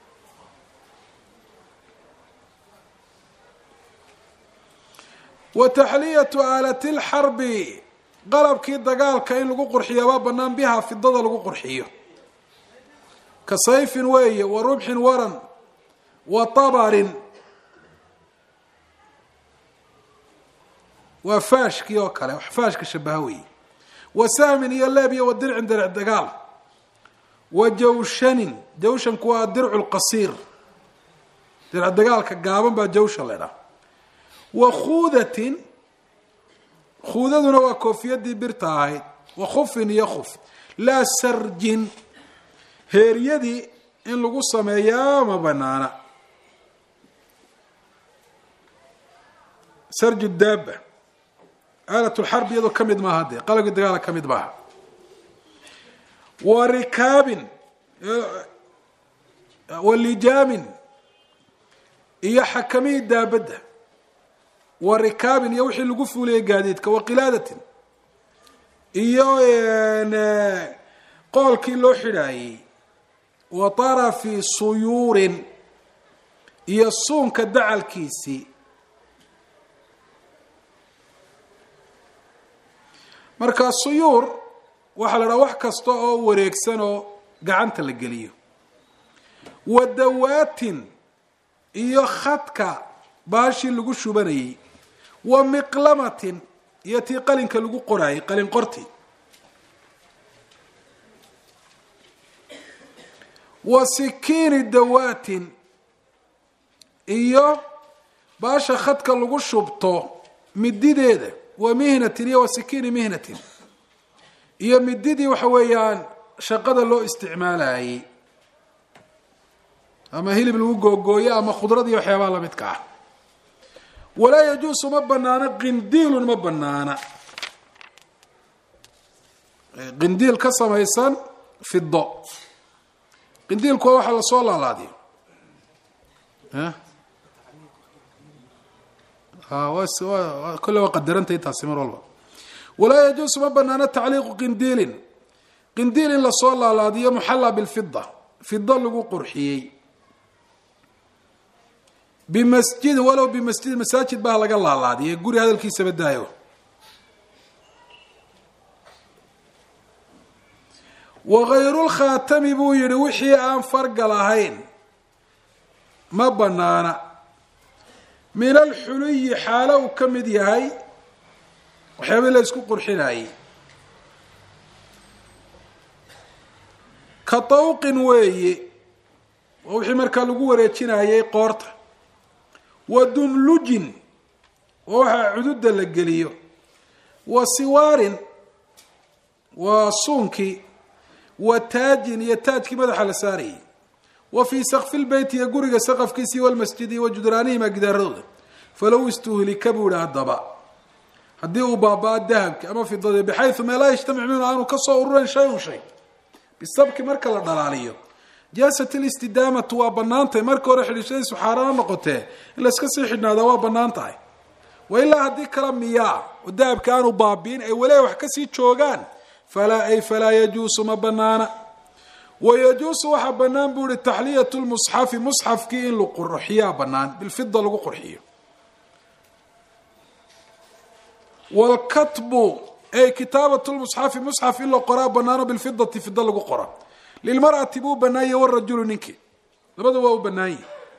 wa taxliyatu aalati lxarbi qalabkii dagaalka in lagu qurxiyo baa banaan biha fidada lagu qurxiyo ka sayfin weeye wa rubxin waran wa tabarin waa faashkii oo kale wax faashka shabaha weeye wa sahmin iyo leeb iyo wa dircin dirc dagaal wa jawshanin jawshanku waa dircu lqasiir dirc dagaalka gaaban baa jawshan la idhaha. wa khuudatin khuudaduna waa koofiyadii birta ahayd wa khufin iyo khuf laa sarjin heeryadii in lagu sameeyaa ma banaana. sarju daaba aalat lxarb iyadoo ka mid maaha dee qalabkii dagaala ka mid maaha. wa rikaabin wa lijaamin iyo xakamihii daabadda wa rikaabin iyo wixii lagu fuuliyay gaadiidka wa qilaadatin iyo qoolkii loo xidhaayey wa tarafi suyuurin iyo suunka dacalkiisii. markaa suyuur waxaa la dhaha wax kasta oo wareegsan oo gacanta la geliyo. wa dawaatin iyo khadka baashii lagu shubanayey. wa miqlamatin iyo tii qalinka lagu qoraayey qalin qorti. wa sikiini dawaatin iyo baasha khadka lagu shubto midideeda. wa mihnatin iyo wa sikiini mihnatin iyo mididii waxa weeyaan shaqada loo isticmaalayey ama hilib lagu googooyo ama khudrad iyo waxyaabaha lamidka ah. walaa yajuusu ma banaana qindiilun ma banaana qindiil ka samaysan fido. qindiilku waa waxa lasoo laalaadiyo كل وقدرنت تاسمر والله. ولا يجوز ما بنانا تعليق قنديل لصول الله محلى بالفضة فضة لغو قرحيي بمسجد ولو بمسجد مساجد بها لقى الله الله دي يقول هذا الكيس بدايو. وغير الخاتم بو يروحي أن فرق لهين ما بنانا من الحلي حاله وكمد يهي وحيابي لا يسكو قرحيناي كطوق وي ووحي مركا لغو وريتشيناي قورته ودملج ووحا عدود لقليو وسوار وصونكي وتاج يتاج مدح لساري وفي سقف البيت يقرق سقف كيسي والمسجد وجدرانه ما قدر فلو استهلك بولا الضباء حديه بابا الذهب كما في الضد بحيث ما لا يجتمع منه عنه كصور شيء بالسبك مركل الضلاليه جاسة الاستدامة وبنانته مركو رحل شيء سحاران نقطه إلا اسكسي حدنا ذا وبنانته وإلا هدي كلام مياه والذهب كانوا بابين أي ولا وحكسي تشوغان فلا يجوز ما بنانا. ويجوز وحب بنان بول التحلية المصحف مصحف كي إن لقرحية بنان بالفضة لقو قرحية. والكتب أي كتابة المصحف مصحف إلا قراء بنان بالفضة فضة لقو قراء للمرأة بو بناية والرجل ننكي لبدو هو بناية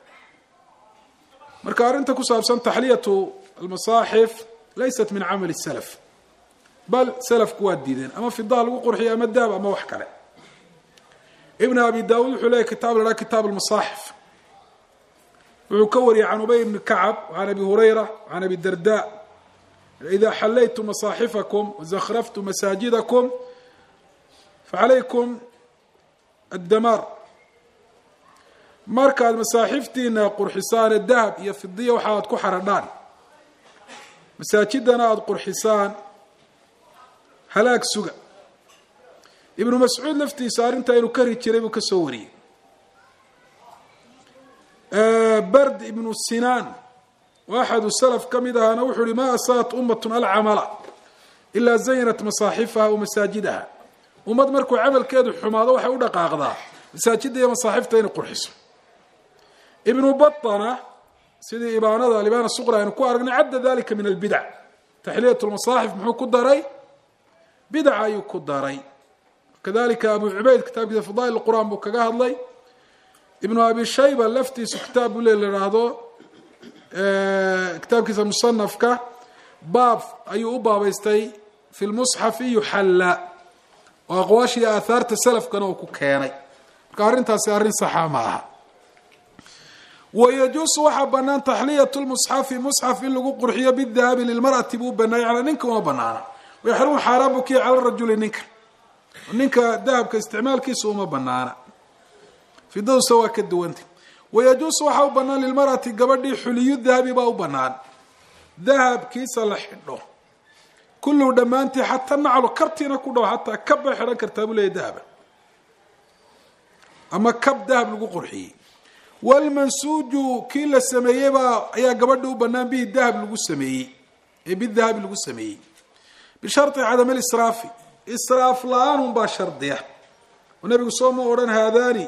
مركار انت كسابسان تحلية المصاحف ليست من عمل السلف بل سلف كواد ديدين أما في الضال وقرحي أما الداب أما وحكرة. ابن أبي داود حلي كتاب لنا كتاب المصاحف ويكوري عن أبي بن كعب وعن أبي هريرة وعن أبي الدرداء إذا حليتم مصاحفكم وزخرفتم مساجدكم فعليكم الدمار marka almasaaxiftiina qurxisaan dahab iyo fidiyo waxaad ku xaradaan masaajidana aad qurxisaan halaag suga. ibn mas'uud laftiisa arinta inuu kari jiray buu ka soo wariyay. برد ابن السنان واحد السلف كمدها نوحل ما أسات أمة العمل إلا زينت مصاحفها ومساجدها ومد مركو عمل كيدو حماضة وحاودا قاقضا مساجدها مصاحفتين قرحس. ابن بطنة سيدي إبانة لبان الصغرى ينكو أرقنا عد ذلك من البدع تحلية المصاحف محو كداري بدع أيو كداري. كذلك أبو عبيد كتاب فضائل القرآن بوكاقاه الله. ابن أبي شيبة لفتي كتاب اللي كتاب كذا مصنف كه باب أي باب يستي في المصحف يحلى وأقواشي آثار السلف كانوا كوكيني قارن تسارين صحة معها. ويجوز وحبنا تحلية المصحف مصحف اللي قرحية بالذهب للمرأة تبو بناي على ننك وبنانا ويحرم حرامك على الرجل ننك ذهب كاستعمال كيس وما بنانا في دو سوا كدوانت. ويجوز وحاو بنان للمرأة قبل حلي الذهب باو بنان ذهب كيس لحده كله دمانتي حتى نعلو كرتنا كله حتى كب حران كرتابو لي ذهب أما كب ذهب لقو قرحي. والمنسوج كيل السمية با يا قبل بنان به الذهب لقو السمية بالذهب لقو السمية بشرط عدم الإسراف. إسراف لا مباشر ديه والنبي صلى الله عليه وسلم هذاني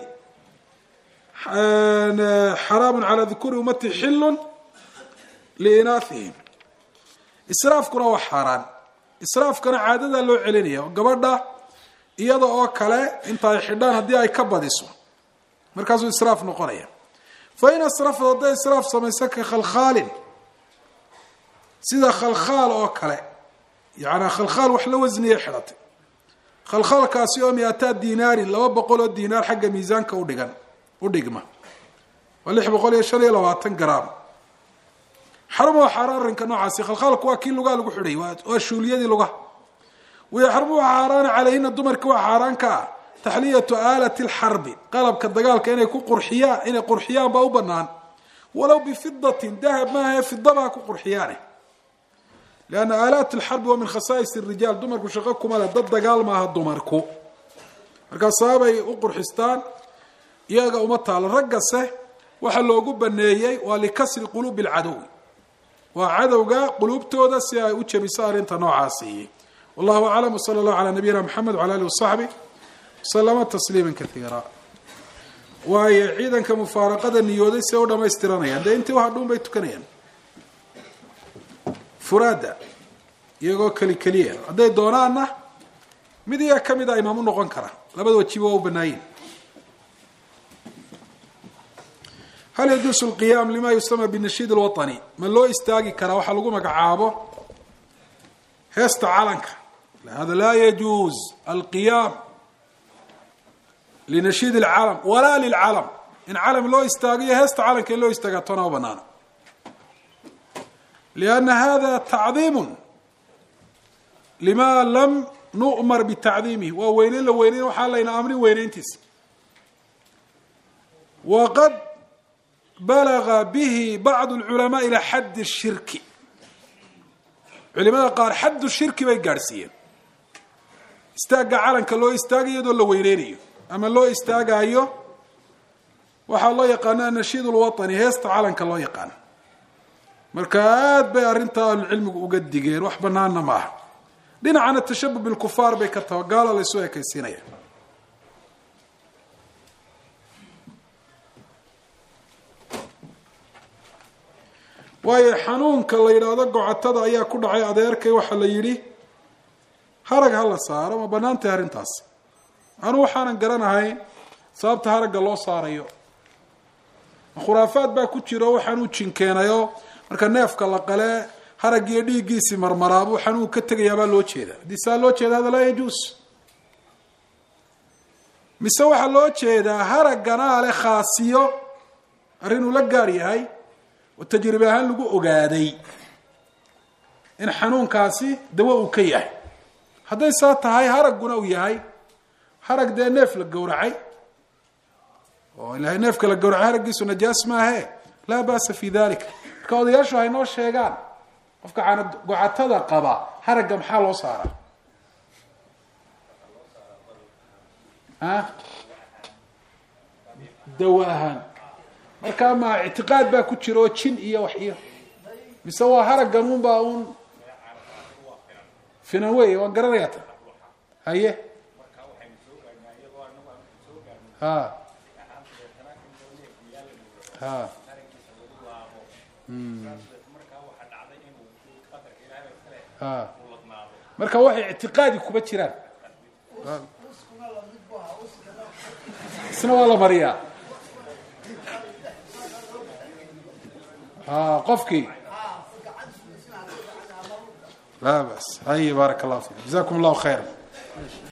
حرام على ذكور أمتي حل لإناثهم. إسراف كنا وحرام إسراف كنا عادة لو علنية وقبل ده إيضا أوكلا إنت يحدان هدي أي كبد اسمه مركز إسراف نقرية. فإن إسراف ضد إسراف سميسك خلخال سيدا خلخال أوكلا يعني خلخال وحلو وزنية حراتي خلخال كاسيو 200 دينار لو بقولوا الدينار حق ميزانك ودقمة واللي بقول يشري له 20 جرام حرموا حرار كنوع عسي خلخالك واكيل لغا لغو خدي واشوليدي لغا ويحرموا حران عليهن الدمر كوا حران كا تحلية آلة الحرب قلب كالدقال كأنه يكون قرحيان إنه قرحيان باو بنان ولو بفضة ذهب ما هي فضة ما يكون قرحيانه لأن آلات الحرب ومن خصائص الرجال دمركو شقاكم على ضد قال ما هالدمركو مركا صابي وقرحستان iyaga uma taal ragase waxa loogu baneeyay waa likasri quluub alcadow وعدوغا قلوبتودا سي اي وجبيسا أرنتا نوعاسي والله أعلم وصلى الله على نبينا محمد وعلى آله وصحبه وسلم تسليما كثيرا waayo ciidanka mufaaraqada niyooday si oo dhamaystiranayaan de intii waxa dhuun bay tukanayaan furaada iyagoo kaliya haday doonaana mid iyaga kamid ah imaam u noqon kara labada wajiba oo banaayeen هل يجوز القيام لما يسمى بالنشيد الوطني من لو استاغي كرا waxa lagu magacaabo heesta calanka هذا لا يجوز القيام لنشيد العالم ولا للعالم إن عالم لو استاغي هست عالم كان لو استاغتنا وبنانا لأن هذا تعظيم لما لم نؤمر بتعظيمه ووينين لو وينين وحالينا أمري وينين تس وقد بلغ به بعض العلماء إلى حد الشرك علماء قال حد الشرك بيقارسيين استاغ عالم كان لو استاغي يدول لو وينين أما لو استاغايو waxa loo yaqaan nashiid alwatani heesta calanka loo yaqaan markaad bay arinta cilmigu uga digeen wax banaana ma aha dhinacana tashabbub bil kufaar bay ka tawagaala la soo ekaysinaya way xanuunka la yiraahdo gocatada ayaa ku dhacay adeerkay waxa la yiri harag hala saaro ma banaantay arintaas anu waxaan garanahay sababta haraga loo saarayo khuraafaad baa ku jiro waxaan u jinkeenayo marka neefka la qale haragiyo dhiigiisi marmaraabo waxaan uu ka tagayaa loo jeeda disaa loo jeeda hada la yajuus mise waxa loo jeeda haragana ale khaasiyo arinu la gaar yahay oo tajribe ahaan lagu ogaaday in xanuunkaasi dawo uu ka yahay haday saa tahay haraguna uu yahay harag de neef la gowracay oo ilaahay neefka la gowracay haragiisu najaas ma aha la baas fi dalika ka odayaashu ay noo sheegaan qofka aan gocatada qaba haraga maxaa loo saaraa dawaahan marka ma i'tiqaad baa ku jiro jin iyo wax iyo mise waa haragan un baa un finaaway waan garanayaa haye marka waxay i'tiqaadi kuba jiraan isna waa la mariyaa qofkii لا بس هاي بارك الله فيك جزاكم الله خير